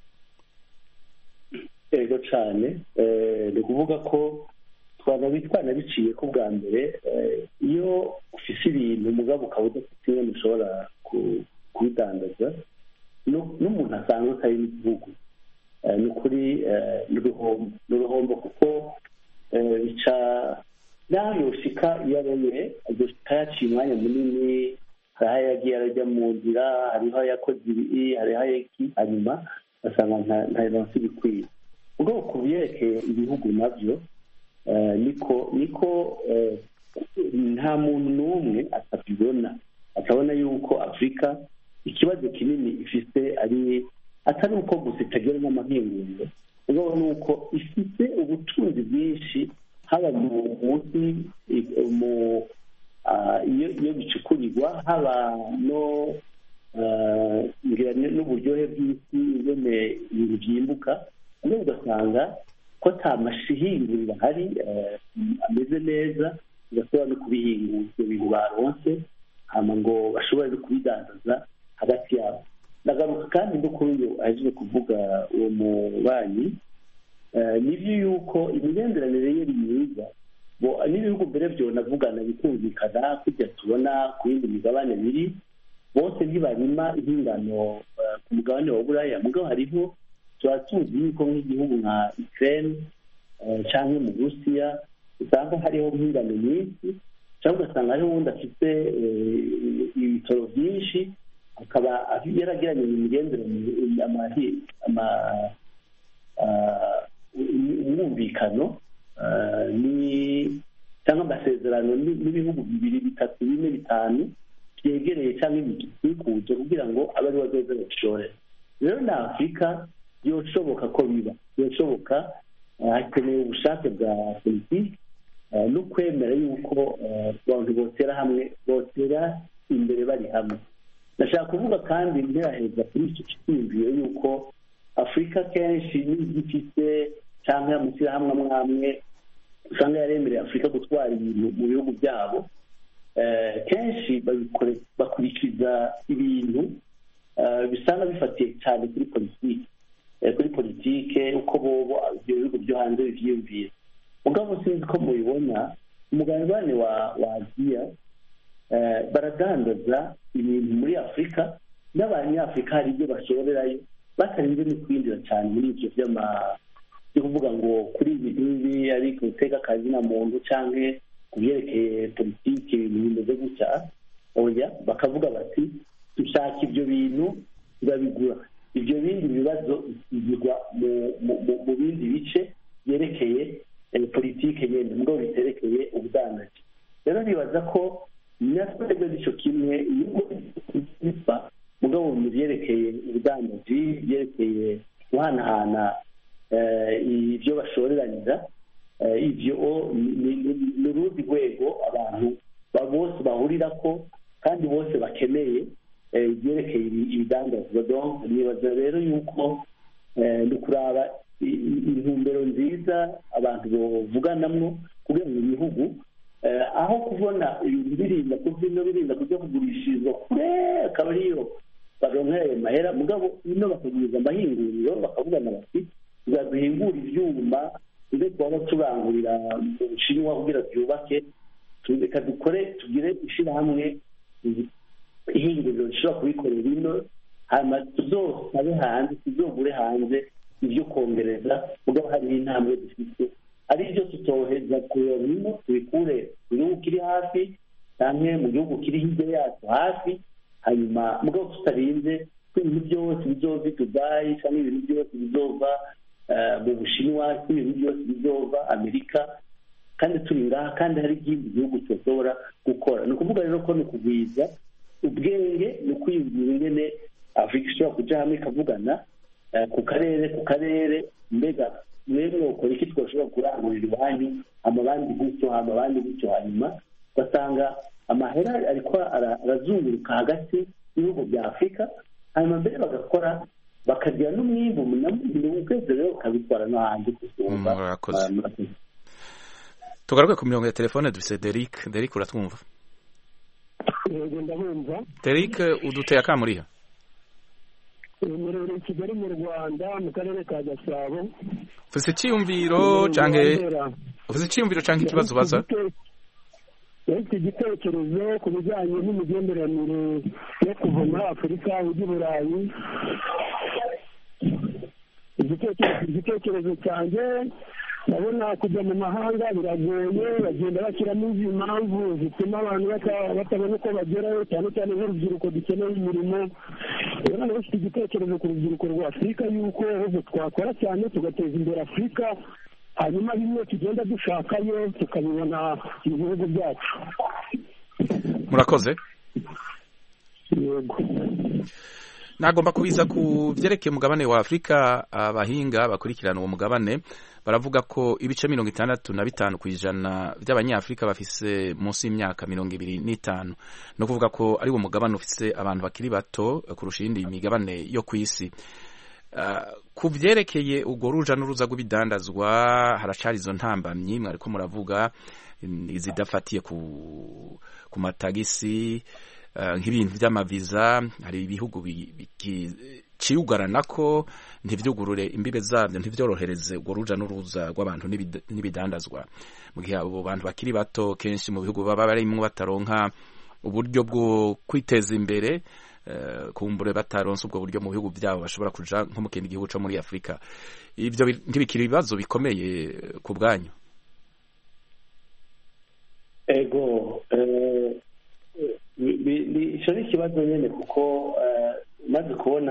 Yego cyane, ni ukuvuga ko twana biciye ko bwa mbere iyo ufise ibintu mugabo ukaba udafite ingene ushobora kubidandaza n'umuntu asanzwe atari n'igihugu, ni ukuri n'uruhombo kuko bica naho yoshika iyo abonye azoshika yaciye umwanya munini, hariho yagiye arajya mu nzira, hariho yakoze ibi, hariho iki, hanyuma asanga ntaronse ibikwiye. ubwo ku byerekeye ibihugu nabyo niko nta muntu n'umwe atabibona, akabona yuko Afurika ikibazo kinini ifite atari uko gusa itagira n'amahinguriro, ubwo ni uko ifite ubutunzi bwinshi, haba mu munsi iyo bicukurirwa, haba n'uburyohe bw'isi ingene ibintu byimbuka, none ugasanga ko ata mashihinguriro ahari ameze neza, bigashobora no kubihingura ibyo bintu baronse hama ngo bashobore no kubidandaza hagati yabo. Ndagaruka kandi no kuri uyu aje kuvuga uwo mubanyi, nivyo yuko imigenderanire ye myiza n'ibihugu mbere byo navugana bikumvikana kujya tubona ku yindi migabane biri, bose ntibarima ihingano ku mugabane wa Buraya, mugabo hariho tuba tuzi yuko nk'igihugu nka Ukraine cyangwa mu Rusiya usanga hariho nk'ingano nyinshi, cyangwa ugasanga hariho uwundi afite ibitoro byinshi, akaba yaragiranye imigenderanire umwumvikano cyangwa amasezerano n'ibihugu bibiri bitatu bine bitanu byegereye cyangwa ibikikuje kugira ngo abe ari bazoze bashore. Rero na Afurika yoshoboka ko biba yoshoboka, hakeneye ubushake bwa politiki no kwemera yuko abantu botera hamwe, botera imbere bari hamwe. Ndashaka kuvuga kandi ntiraheza kuri icyo cyiyumviro yuko Afurika kenshi n'igifite cyangwa amashyirahamwe amwe usanga yaremereye Afurika gutwara ibintu mu bihugu byabo, kenshi bakurikiza ibintu bisanga bifatiye cyane kuri politike uko bobo ibyo bihugu byo hanze bivyiyumvira. Mugabo sinzi ko mubibona umugabane wa Aziya baradandaza ibintu muri Afurika, n'abanyafurika hari ibyo bashorerayo batarinze no kwinjira cyane muri ibyo byo kuvuga ngo kuri ibi ngibi ari guteka akazi na muntu cyangwa ku byerekeye politiki ibintu bimeze gutya, oya bakavuga bati dushaka ibyo bintu turabigura, ibyo bindi bibazo bigirwa mu bindi bice byerekeye politiki nyine ngo biterekeye ubudandaji. Rero nibaza ko natwebwe nicyo kimwe iyo mugabo mu byerekeye ubudandaji, byerekeye guhanahana ibyo bashoreraniza, ibyo ni urundi rwego abantu bose bahurira ko kandi bose bakeneye ibyerekeye ibidandazwa. Donc nibaza rero yuko ni kuraba intumbero nziza abantu bavuganamwo kugira ngo ibihugu aho kubona ibintu birinda kujya kugurishirizwa kure, akaba ariyo baronka ayo mahera mugabo ino bakagwiza amahinguriro bakavugana bati tuzaduhingura ivyuma tuze twaba turangurira mu Bushinwa kugira byubake reka dukore tugire ishirahamwe ihinguriro rishobora kubikorera ino hanyuma tuzosabe hanze tuzogure hanze ivyo kongereza mugabo hari intambwe dufite ari byo tutoheza kureba ino tubikure mu gihugu kiri hafi canke mu gihugu kiri hirya yacu hafi hanyuma mugabo tutarinze ko ibintu byose bizova Dubai canke ibintu byose bizova mu Bushinwa ibintu byose bizova Amerika kandi turi ngaha kandi hari ikindi gihugu cyoshobora gukora ni ukuvuga rero ko ni ukugwiza ubwenge ni ukwiyumvira ingene Afurika ishobora kuja hamwe ikavugana ku karere mbega mwebwe ukora iki twashobora kurangurira iwanyu amabandi gutyo hanyuma ugasanga amahera ariko arazunguruka hagati y'ibihugu bya Afurika hanyuma mbere bagakora bakagira n'umwimbu ukwezi rero ukabitwara no hanze kusumba. Tugaruke ku mirongo ya telefone dufise Derek uratwumva? Yego ndabumva. Derek uduteye akamuriha? Muri Kigali mu Rwanda mu karere ka Gasabo. Ufise icyumviro canke ikibazo baza? Iki gitekerezo ku bijyanye n'imigenderanire yo kuva muri Afurika ujya i Burayi. Igitekerezo cyanjye ndabona kujya mu mahanga biragoye bagenda bashyiramo impamvu zituma abantu batabona uko bagerayo cyane cyane nk'urubyiruko dukeneye imirimo. rero nawe ufite igitekerezo ku rubyiruko rwa Afurika yuko ahubwo twakora cyane tugateza imbere Afurika hanyuma bimwe tugenda dushakayo tukabibona mu bihugu byacu. Murakoze. Yego. Nagomba kubiza ku vyerekeye umugabane wa Afurika abahinga bakurikirana uwo mugabane baravuga ko ibice 65% kw'ijana by'abanyafrika bafise munsi y'imyaka 25 no kuvuga ko ari uwo mugabane ufise abantu bakiri bato kurusha iyindi migabane yo kw'isi. Ku vyerekeye urwo ruja n'uruza rw'ibidandazwa haracari izo ntambamyi mwariko muravuga izidafatiye ku matagisi nk'ibintu by'amaviza hari ibihugu biciyugarana ko ntivyugurure imbibe zabyo ntivyorohereze urwo ruja n'uruza rw'abantu n'ibidandazwa mu gihe abo bantu bakiri bato kenshi mu bihugu baba barimwo bataronka uburyo bwo kwiteza imbere kumbure bataronse ubwo buryo mu bihugu byabo bashobora kuja nko mu kindi gihugu cyo muri Afurika. Ibyo ntibikiri ibibazo bikomeye ku bwanyu? Ego ico ni ikibazo nyene kuko maze kubona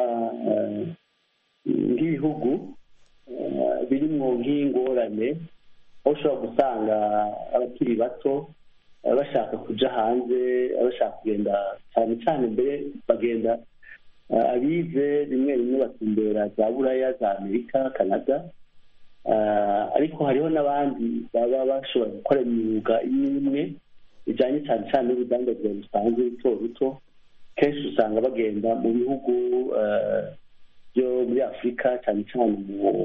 nk'ibihugu birimwo nk'ingorane aho ushobora gusanga abakiri bato bashaka kuja hanze bashaka kugenda cyane cyane mbere bagenda abize rimwe batumbera za Buraya za Amerika Canada ariko hariho n'abandi baba bashobora gukora imyuga imwe ijanye cyane cyane n'ubudandazwa busanzwe buto kenshi usanga bagenda mu bihugu byo muri Afurika cyane cyane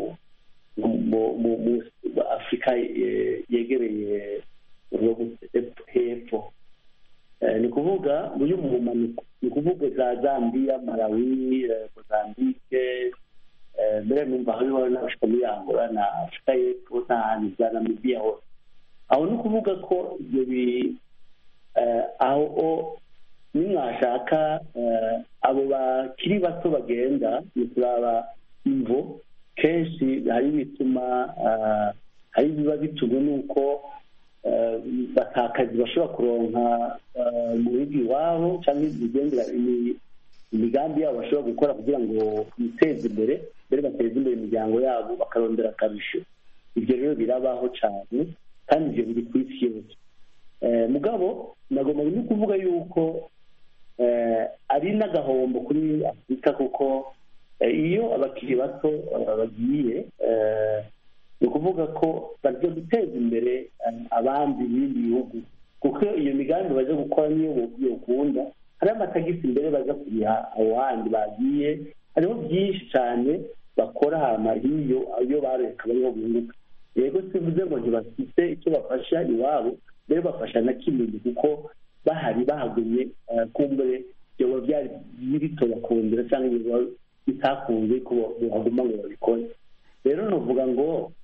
mu Afurika yegereye hepfo ni kuvuga uyu mumanuko ni kuvuga za Zambia Malawi Mozambique mbere numva hariho n'abashika muri Angola na Afurika y'Epfo n'ahandi za Namibia hose aho ni kuvuga ko ibyo aho nimwashaka abo bakiri bato bagenda ni kuraba imvo kenshi hari bituma hari biba bitumwe n'uko batakazi bashobora kuronka mu bihugu iwabo cyangwa ibigendera imigambi yabo bashobora gukora kugira ngo biteze imbere mbere bateze imbere imiryango yabo bakarondera akarusho. Ibyo rero birabaho cyane kandi ibyo biri ku isi yose. Mugabo nagomba no kuvuga yuko ari n'agahombo kuri Afurika kuko iyo abakiri bato bagiye ni ukuvuga ko bagiye guteza imbere abandi b'ibindi bihugu kuko iyo migambi baje gukora niyo yokunda hari amatagisi imbere baza kuriha aho handi bagiye hariho byinshi cyane bakora hama iyo bareka bariho bunguka. Yego sivuze ngo ntibafite icyo bafasha iwabo mbere bafasha na kimwe kuko bahari bahagumye kumbure byoba byari bitobakundira cyangwa biba bitakunze ko baguma ngo babikore. Rero novuga ngo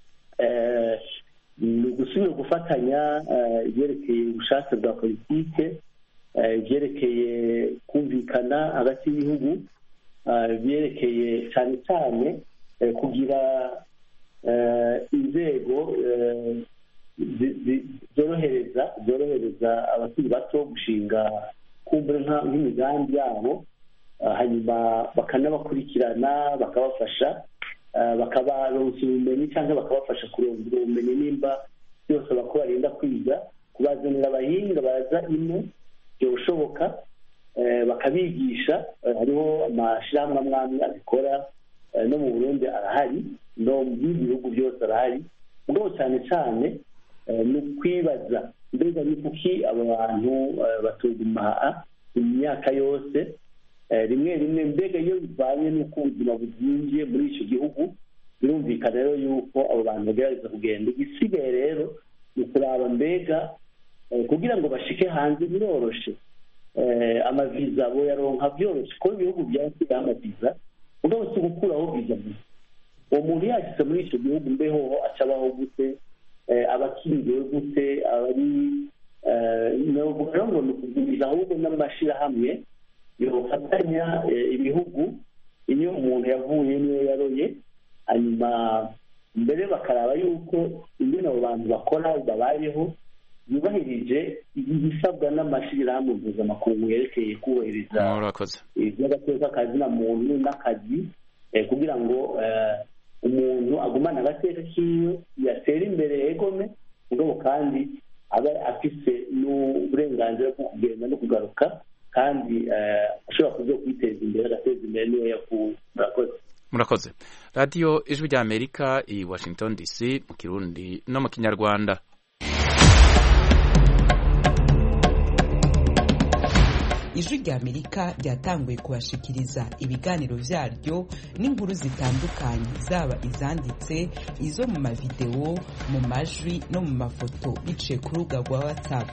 ni ugusubira gufatanya ibyerekeye ubushake bwa politike, ibyerekeye kumvikana hagati y'ibihugu, ibyerekeye cyane cyane kugira inzego zorohereza abakiri bato gushinga kumbura nk'imigambi yabo, hanyuma bakanabakurikirana bakabafasha, bakabaronsa ubumenyi cyangwa bakabafasha kurondera ubumenyi nimba byose bako barinda kwiga, kubazanira abahinga baza ino byoshoboka, bakabigisha. Hariho amashyirahamwe amwe abikora, no mu Burundi arahari, no mu bindi bihugu byose arahari. Ubwo cyane cyane ni ukwibaza mbega ni kuki aba bantu batuguma imyaka yose, rimwe rimwe mbega iyo bivanye n'uko ubuzima buzingiye muri icyo gihugu, birumvikana rero yuko abo bantu bagerageza kugenda. Igisigaye rero ni ukuraba mbega kugira ngo bashike hanze biroroshe, amaviza bo yaronka byoroshye, kuko ibihugu byasigaye amaviza ubwo si gukuraho viza gusa. Uwo muntu yashyize muri icyo gihugu mbeho acabaho gute, abakingiwe gute, abari ngo ni ukuguriza ahubwo n'amashyirahamwe yofatanya ibihugu, iyo umuntu yavuye niyo yaroye, hanyuma mbere bakaraba yuko ingene abo bantu bakora babayeho yubahirije ibisabwa n'amashyirahamwe mpuzamakungu yerekeye kubahiriza iby'agateka kazina muntu n'akazi, kugira ngo umuntu agumane agateka kiwe, yatera imbere yegome, mugabo kandi aba afise n'uburenganzira bwo kugenda no kugaruka, kandi ashobora kuza kwiteza imbere, agateza imbere niyo yakuye. Murakoze. Radiyo Ijwi rya Amerika i Washington DC mu Kirundi no mu Kinyarwanda. Ijwi rya Amerika ryatanguye kubashikiriza ibiganiro vyaryo n'inkuru zitandukanye, zaba izanditse, izo mu mavideo, mu majwi no mu mafoto, biciye ku rubuga rwa WhatsApp.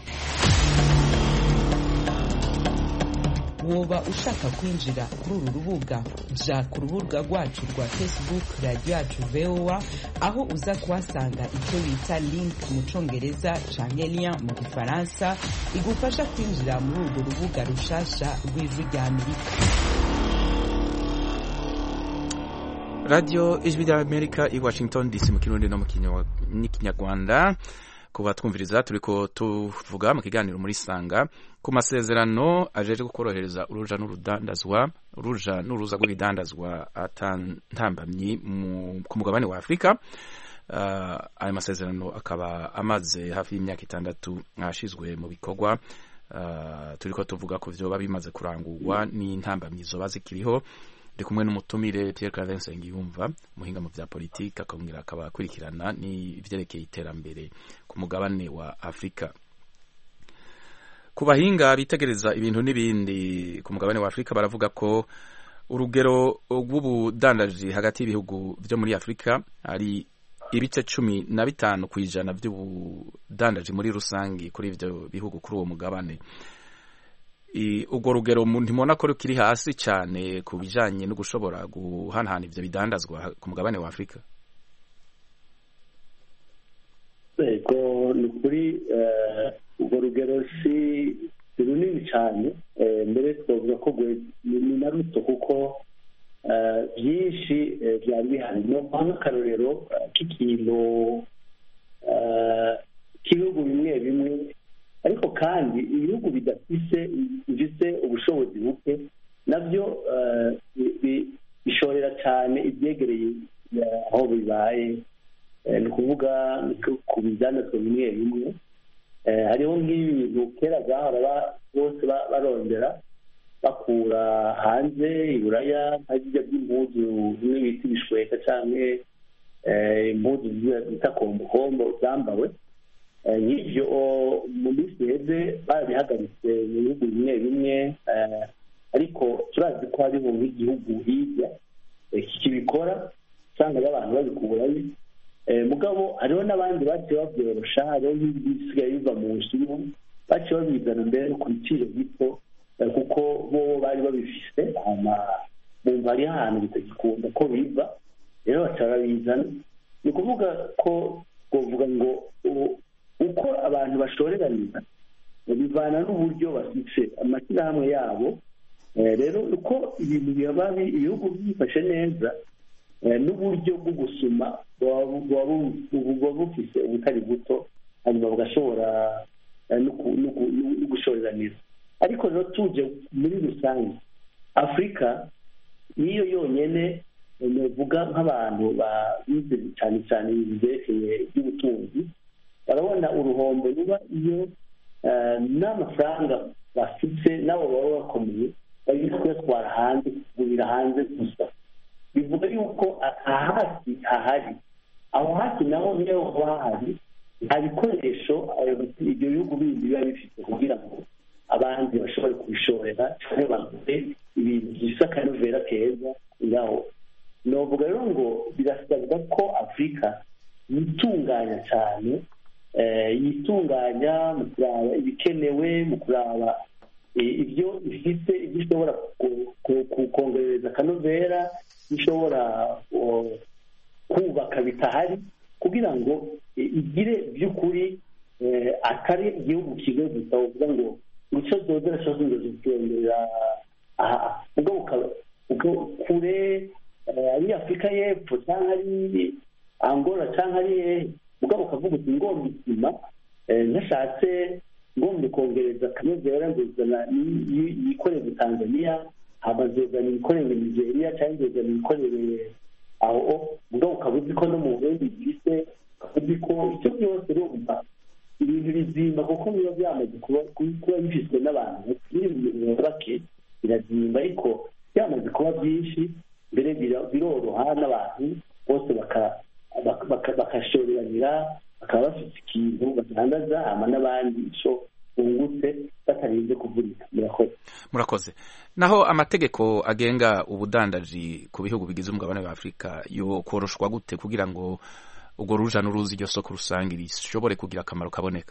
Woba ushaka kwinjira kuri uru rubuga, ja ku rubuga rwacu rwa Facebook Radio Yacu VOA, aho uza kuhasanga icyo bita link mu Congereza canke lien mu Gifaransa, igufasha kwinjira muri urwo rubuga rushasha rw'Ijwi rya Amerika. Radio Ijwi rya Amerika i Washington DC mu Kirundi no mu Kinyarwanda. Kuba twumviriza turiko tuvuga mu kiganiro muri Sanga ku masezerano ajeje gukorohereza uruja n'uruza rw'ibidandazwa atantambamyi ku mugabane wa Afrika. Ayo masezerano akaba amaze hafi y'imyaka 6 ashizwe mu bikorwa. Turiko tuvuga ko vyoba bimaze kurangurwa n'intambamyi zoba zikiriho. Ndi kumwe n'umutumire Pierre Claver Nsengiyumva, muhinga mu vya politike, akongera akaba akurikirana n'ivyerekeye iterambere ku mugabane wa Afrika. Ku bahinga bitegereza ibintu n'ibindi ku mugabane wa Afrika baravuga ko urugero rw'ubudandaji hagati y'ibihugu vyo muri Afrika ari ibice 15% kw'ijana vy'ubudandaji muri rusangi kuri ivyo bihugu kuri uwo mugabane. Ubwo rugero ntimubona ko rukiri hasi cyane ku bijanye no gushobora guhanahana ivyo bidandazwa ku mugabane wa Afrika? Ego ni kuri ubwo rugero si runini cyane, mbere twavuga ko ni na ruto kuko byinshi byari bihari. No nk'akarorero k'ikintu k'ibihugu bimwe bimwe, ariko kandi ibihugu bifite ubushobozi buke nabyo bishorera cyane ibyegereye aho bibaye. Ni ukuvuga ku bidandazwa bimwe bimwe, hariho nk'ibintu kera byahora bose barondera bakura hanze i Buraya, nk'ibyo by'impuzu bimwe bita ibishweka cyangwa impuzu bita kombokombo zambawe. Nk'ibyo mu minsi heze barabihagaritse mu bihugu bimwe bimwe, ariko turazi ko hariho nk'igihugu hirya kibikora, usanga abantu babikurayo. Mugabo hariho n'abandi baciye babyorosha, hariho nk'ibisigaye biva mu Bushinwa baciye babizana mbere no ku biciro bito, kuko bo bari babifise bumva ari ahantu bitagikunda ko biva rero baca barabizana. ni ukuvuga ko twavuga ngo uko abantu bashoreraniza bivana n'uburyo bafite amashyirahamwe yabo. rero uko ibintu ibihugu byifashe neza n'uburyo bwo gusuma buba bufise ubutari buto, hanyuma bugashobora no gushoreranira. ariko rero tuje muri rusange afurika niyo yonyine navuga nk'abantu bize cyane cyane ibyerekeye by'ubutunzi barabona uruhombo ruba iyo n'amafaranga bafite nabo baba bakomeye bari kuyatwara hanze, kugurira hanze gusa. bivuga yuko ahasi hahari, aho hasi naho niyo haba hahari nta bikoresho ibyo bihugu bindi biba bifite kugira ngo abandi bashobore kubishorera cyangwa bagure ibintu bisa akanovera keza ngaho. novuga rero ngo birasabwa ko afurika yitunganya cyane, yitunganya mu kuraba ibikenewe, mu kuraba ibyo ifite, ibyo ishobora kongereza akanovera, ishobora kubaka bitahari kugira ngo igire by'ukuri atari igihugu kimwe gusa uvuga ngo icyo dodora cyose inzozi zitembera ubwo kure ari afurika y'epfo cyangwa ari angola cyangwa ari ubwo ukavuga uti ngomba isima ntashatse ngomba kongereza akanovera nguzana yikorere Tanzania, habazozana ibikorere Nigeria cyangwa nguzana ibikorere aho ubwo ukaba uzi ko no mu Burundi bise uzi ko icyo byose rumva ibintu bizimba kuko biba byamaze kuba bifitwe n'abantu bake, birazimba ariko byamaze kuba byinshi mbere biroroha n'abantu bose bakashoreranira bakaba bafite ikintu batangaza hama n'abandi ico bungutse batarinze kuvunika. murakoze. naho amategeko agenga ubudandaji ku bihugu bigize umugabane wa Afurika yo koroshwa gute kugira ngo ubwo ruja n'uruzi iryo soko rusange rishobore kugira akamaro kaboneka?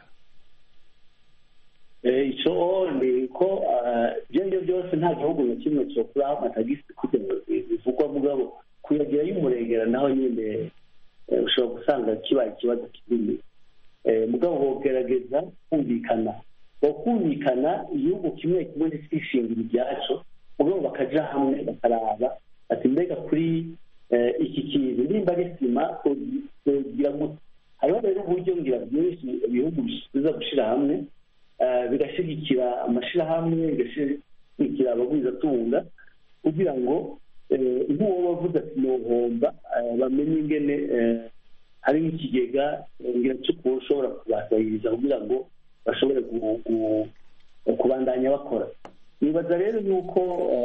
icyo ni ko ibyo byose nta gihugu na kimwe cyo kuraho amatagisi kugira ngo bivugwa mugabo kuyagira y'umurengera naho nyine ushobora gusanga kibaye ikibazo kinini. mugabo bogerageza kumvikana igihugu kimwe kimwe gishingira ibyacu mugabo bakaja hamwe bakaraba ati mbega kuri iki kintu nimba ari sima kugira ngo hariho rero uburyo ngira byinshi ibihugu biza gushira hamwe bigashyigikira amashyirahamwe, bigashyigikira abagwizatunga kugira ngo nk'uwo wavuze ati nohomba bamenye ingene hari nk'ikigega ngira cy'uko ushobora kubasahiriza kugira ngo bashobore kubandanya bakora. nibaza rero yuko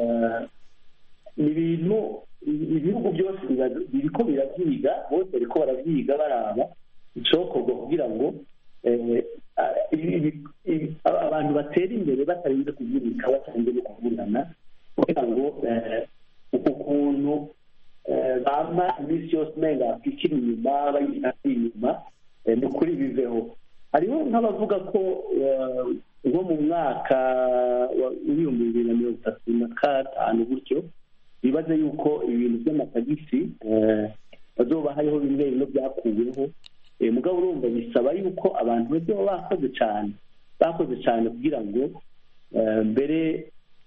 ibintu ibihugu byose biriko biravyiga, bose bariko baravyiga baraba icokorwa kugira ngo abantu batera imbere batarinze kuvunika, batarinze no kuvunana, kugira ngo uko kuntu bama iminsi yose umenga ikiri inyuma bayita inyuma ni ukuri biveho. hariho nk'abavuga ko nko mu mwaka w'ibihumbi 2035 gutyo bibaze yuko ibintu by'amatagisi bazoba hariho bimwe bimwe byakuweho. mugabo urumva bisaba yuko abantu bazoba bakoze cyane kugira ngo mbere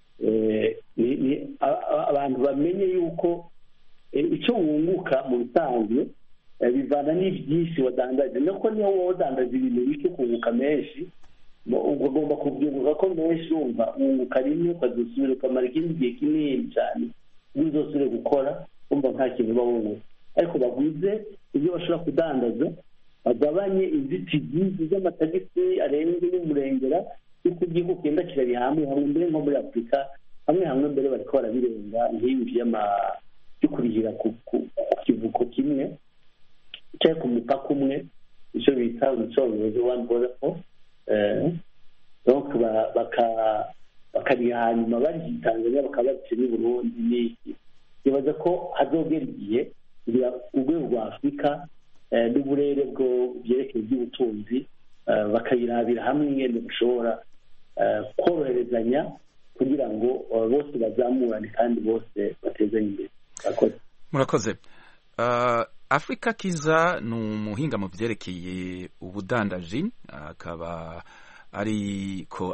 abantu bamenye yuko icyo wunguka mu bisanzwe bivana n'ibyinshi wadandaje, nuko niyo wowe wadandaje ibintu bike kunguka menshi ugomba kubyunguka ko menshi wumva wunguka rimwe ukazosubira ukamara ikindi gihe kinini cyane uzosubire gukora wumva nta kintu uba wunguka. ariko bagwize ibyo bashobora kudandaza, bagabanye inzitizi z'amatagisi arenze n'umurengera yuko igihugu kenda kirari hamwe mbere nko muri Afurika hamwe mbere bariko barabirenga nk'ibi byo kurihira ku kivuko kimwe cyangwa ku mupaka umwe, icyo bita umucongereza one border force. donc bakariha hanyuma bari Tanzania bakaba baciye n'i Burundi n'iki. bibaza ko hazogera igihe urwego rwa Afurika n'uburere bwo byerekeye iby'ubutunzi bakayirabira hamwe ingene bashobora koroherezanya kugira ngo bose bazamurane kandi bose batezanye imbere. Murakoze. Afrika Kiza ni umuhinga mu byerekeye ubudandaji, akaba ariko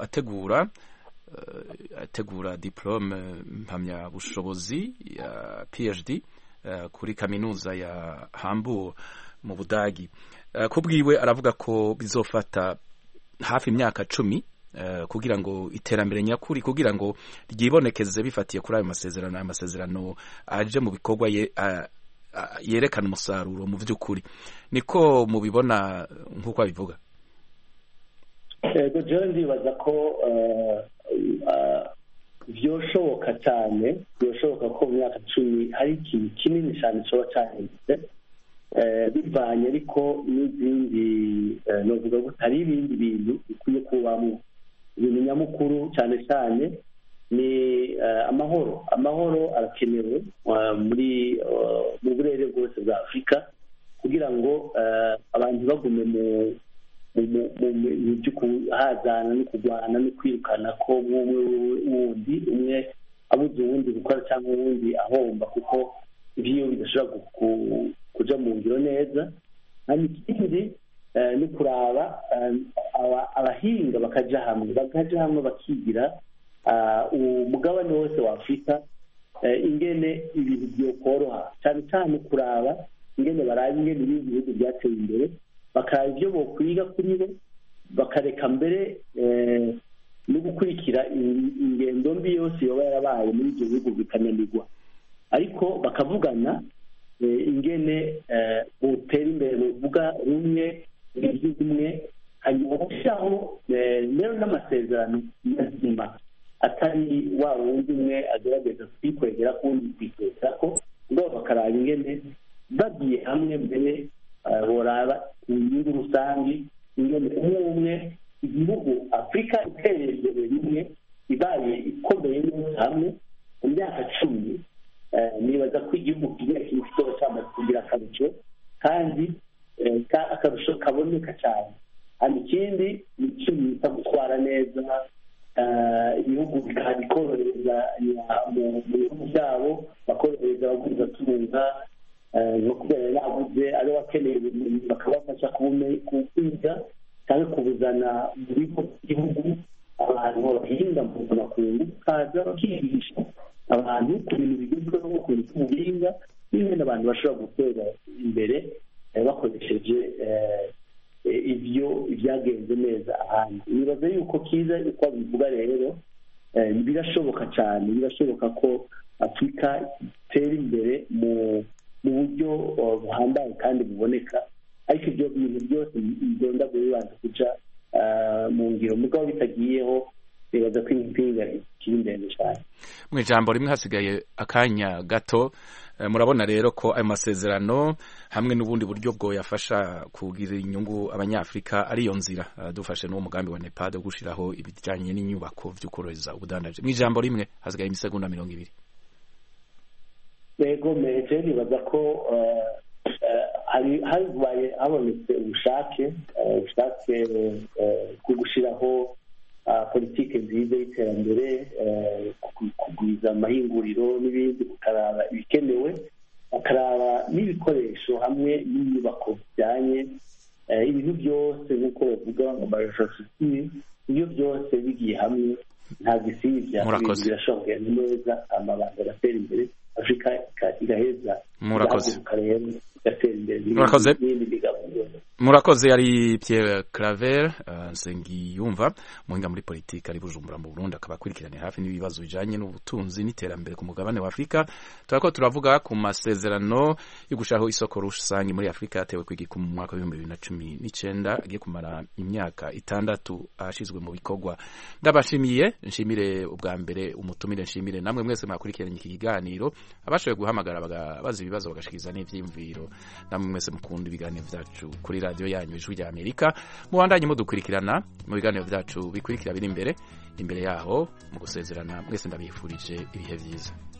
ategura diplome mpamyabushobozi ya PhD kuri kaminuza ya Hamburg mu Budagi. Kubwiwe aravuga ko bizofata hafi imyaka 10 kugira ngo iterambere nyakuri kugira ngo ryibonekeze bifatiye kuri ayo masezerano aje mu bikorwa yerekana umusaruro mu by'ukuri. Niko mubibona nk'uko abivuga? Jewe ndibaza ko byoshoboka cyane, byoshoboka ko mu myaka 10 hari ikintu kinini cyane cyoba cyahindutse, bivanye ariko n'izindi novuga ko hari ibindi bintu bikwiye kubamo. Ibintu nyamukuru cyane cyane ni amahoro arakenewe mu burere bwose bwa Afurika kugira ngo abantu bagume mu byo kuhazana no kurwana no kwirukana ko umwe abuze uwundi gukora cyangwa uwundi ahomba, kuko ibyo bidashobora kuja mu ngiro neza. Kandi ikindi ni kuraba abahinga bakaja hamwe bakigira umugabane wose wa Afurika ingene ibintu byokoroha, cyane cyane kuraba ingene baraba ingene ibindi bihugu byateye imbere, bakaraba ibyo bokwiga kuri bo, bakareka mbere no gukurikira ingendo mbi yose yoba yarabaye muri ibyo bihugu bikananirwa, ariko bakavugana ingene botera imbere bavuga rumwe rumwe, hanyuma gushyiraho rero n'amasezerano mazima atari wa wundi umwe agerageza kwikwegera kundi kwikwegera ko, ngo bakaraba ingene bagiye hamwe mbere boraba inyungu rusange, ingene umwe igihugu Afurika itereye imbere rimwe ibaye ikomeye neza hamwe mu myaka 10. Nibaza ko igihugu kigira ikintu kitoro cyamaze kugira akarusho, kandi akarusho kaboneka cyane. Hanyuma ikindi ni icyo bita gutwara neza ibihugu bikorohereza mu bihugu byabo, bakorohereza abaguriza tunga no kubera yabuze ari wakeneye ubumenyi bakabafasha kwiga cyangwa kubuzana mu bigo by'igihugu, abantu bahinga mu makungu kaza bakigisha abantu ku bintu bigezweho no ku bintu by'ubuhinga n'ibindi abantu bashobora gutera imbere bakoresheje ibyo ibyagenze neza ahandi. Nibaza yuko Kiza uko bivuga rero birashoboka cyane, birashoboka ko Afurika itera imbere mu buryo buhambaye kandi buboneka, ariko ibyo bintu byose bigenda bibanza kuja mu ngiro. Mugabo bitagiyeho nibaza ko impinga ikiri ndende cyane. Mu ijambo rimwe hasigaye akanya gato, murabona rero ko ayo masezerano hamwe n'ubundi buryo bwo yafasha kugira inyungu abanyafrika ariyo nzira dufashe n'uwo mugambi wa NEPAD wo gushiraho ibijanye n'inyubako vy'ukorohereza ubudandaje. Mu ijambo rimwe hasigaye imisegonda 20. Yego meje nibaza ko habonetse ubushake bwo gushiraho politike nziza y'iterambere, kugwiza amahinguriro n'ibindi, gukaraba ibikenewe, bakaraba n'ibikoresho hamwe n'inyubako bijyanye, ibintu byose nk'uko bavuga ngo infrastructure, ibyo byose bigiye hamwe nta gisibya, birashoboka neza, amabanga agatera imbere, Afurika igaheza. Murakoze. Murakoze. Yari Pierre Claver Nsengiyumva, muhinga muri politiki ari Bujumbura mu Burundi, akaba akurikirana hafi n'ibibazo bijanye n'ubutunzi n'iterambere ku mugabane wa Afurika. Turako turavuga ku masezerano yo gushaho isoko rusange muri Afurika yatewe kwigika mu mwaka wa 2019 agiye kumara imyaka 6 ashizwe mu bikorwa. Ndabashimiye, nshimire ubwa mbere umutumire, nshimire namwe mwese mwakurikiranye iki kiganiro, abashoboye guhamagara bagabaza ibibazo bagashikiza n'ivyimviro. Namwe mwese mukunda ibiganiro vyacu kuri radio yanyu Ijwi rya Amerika, mubandanye mudukurikirana mu biganiro vyacu bikurikira biri imbere yaho. Mu gusezerana mwese ndabifurije ibihe vyiza.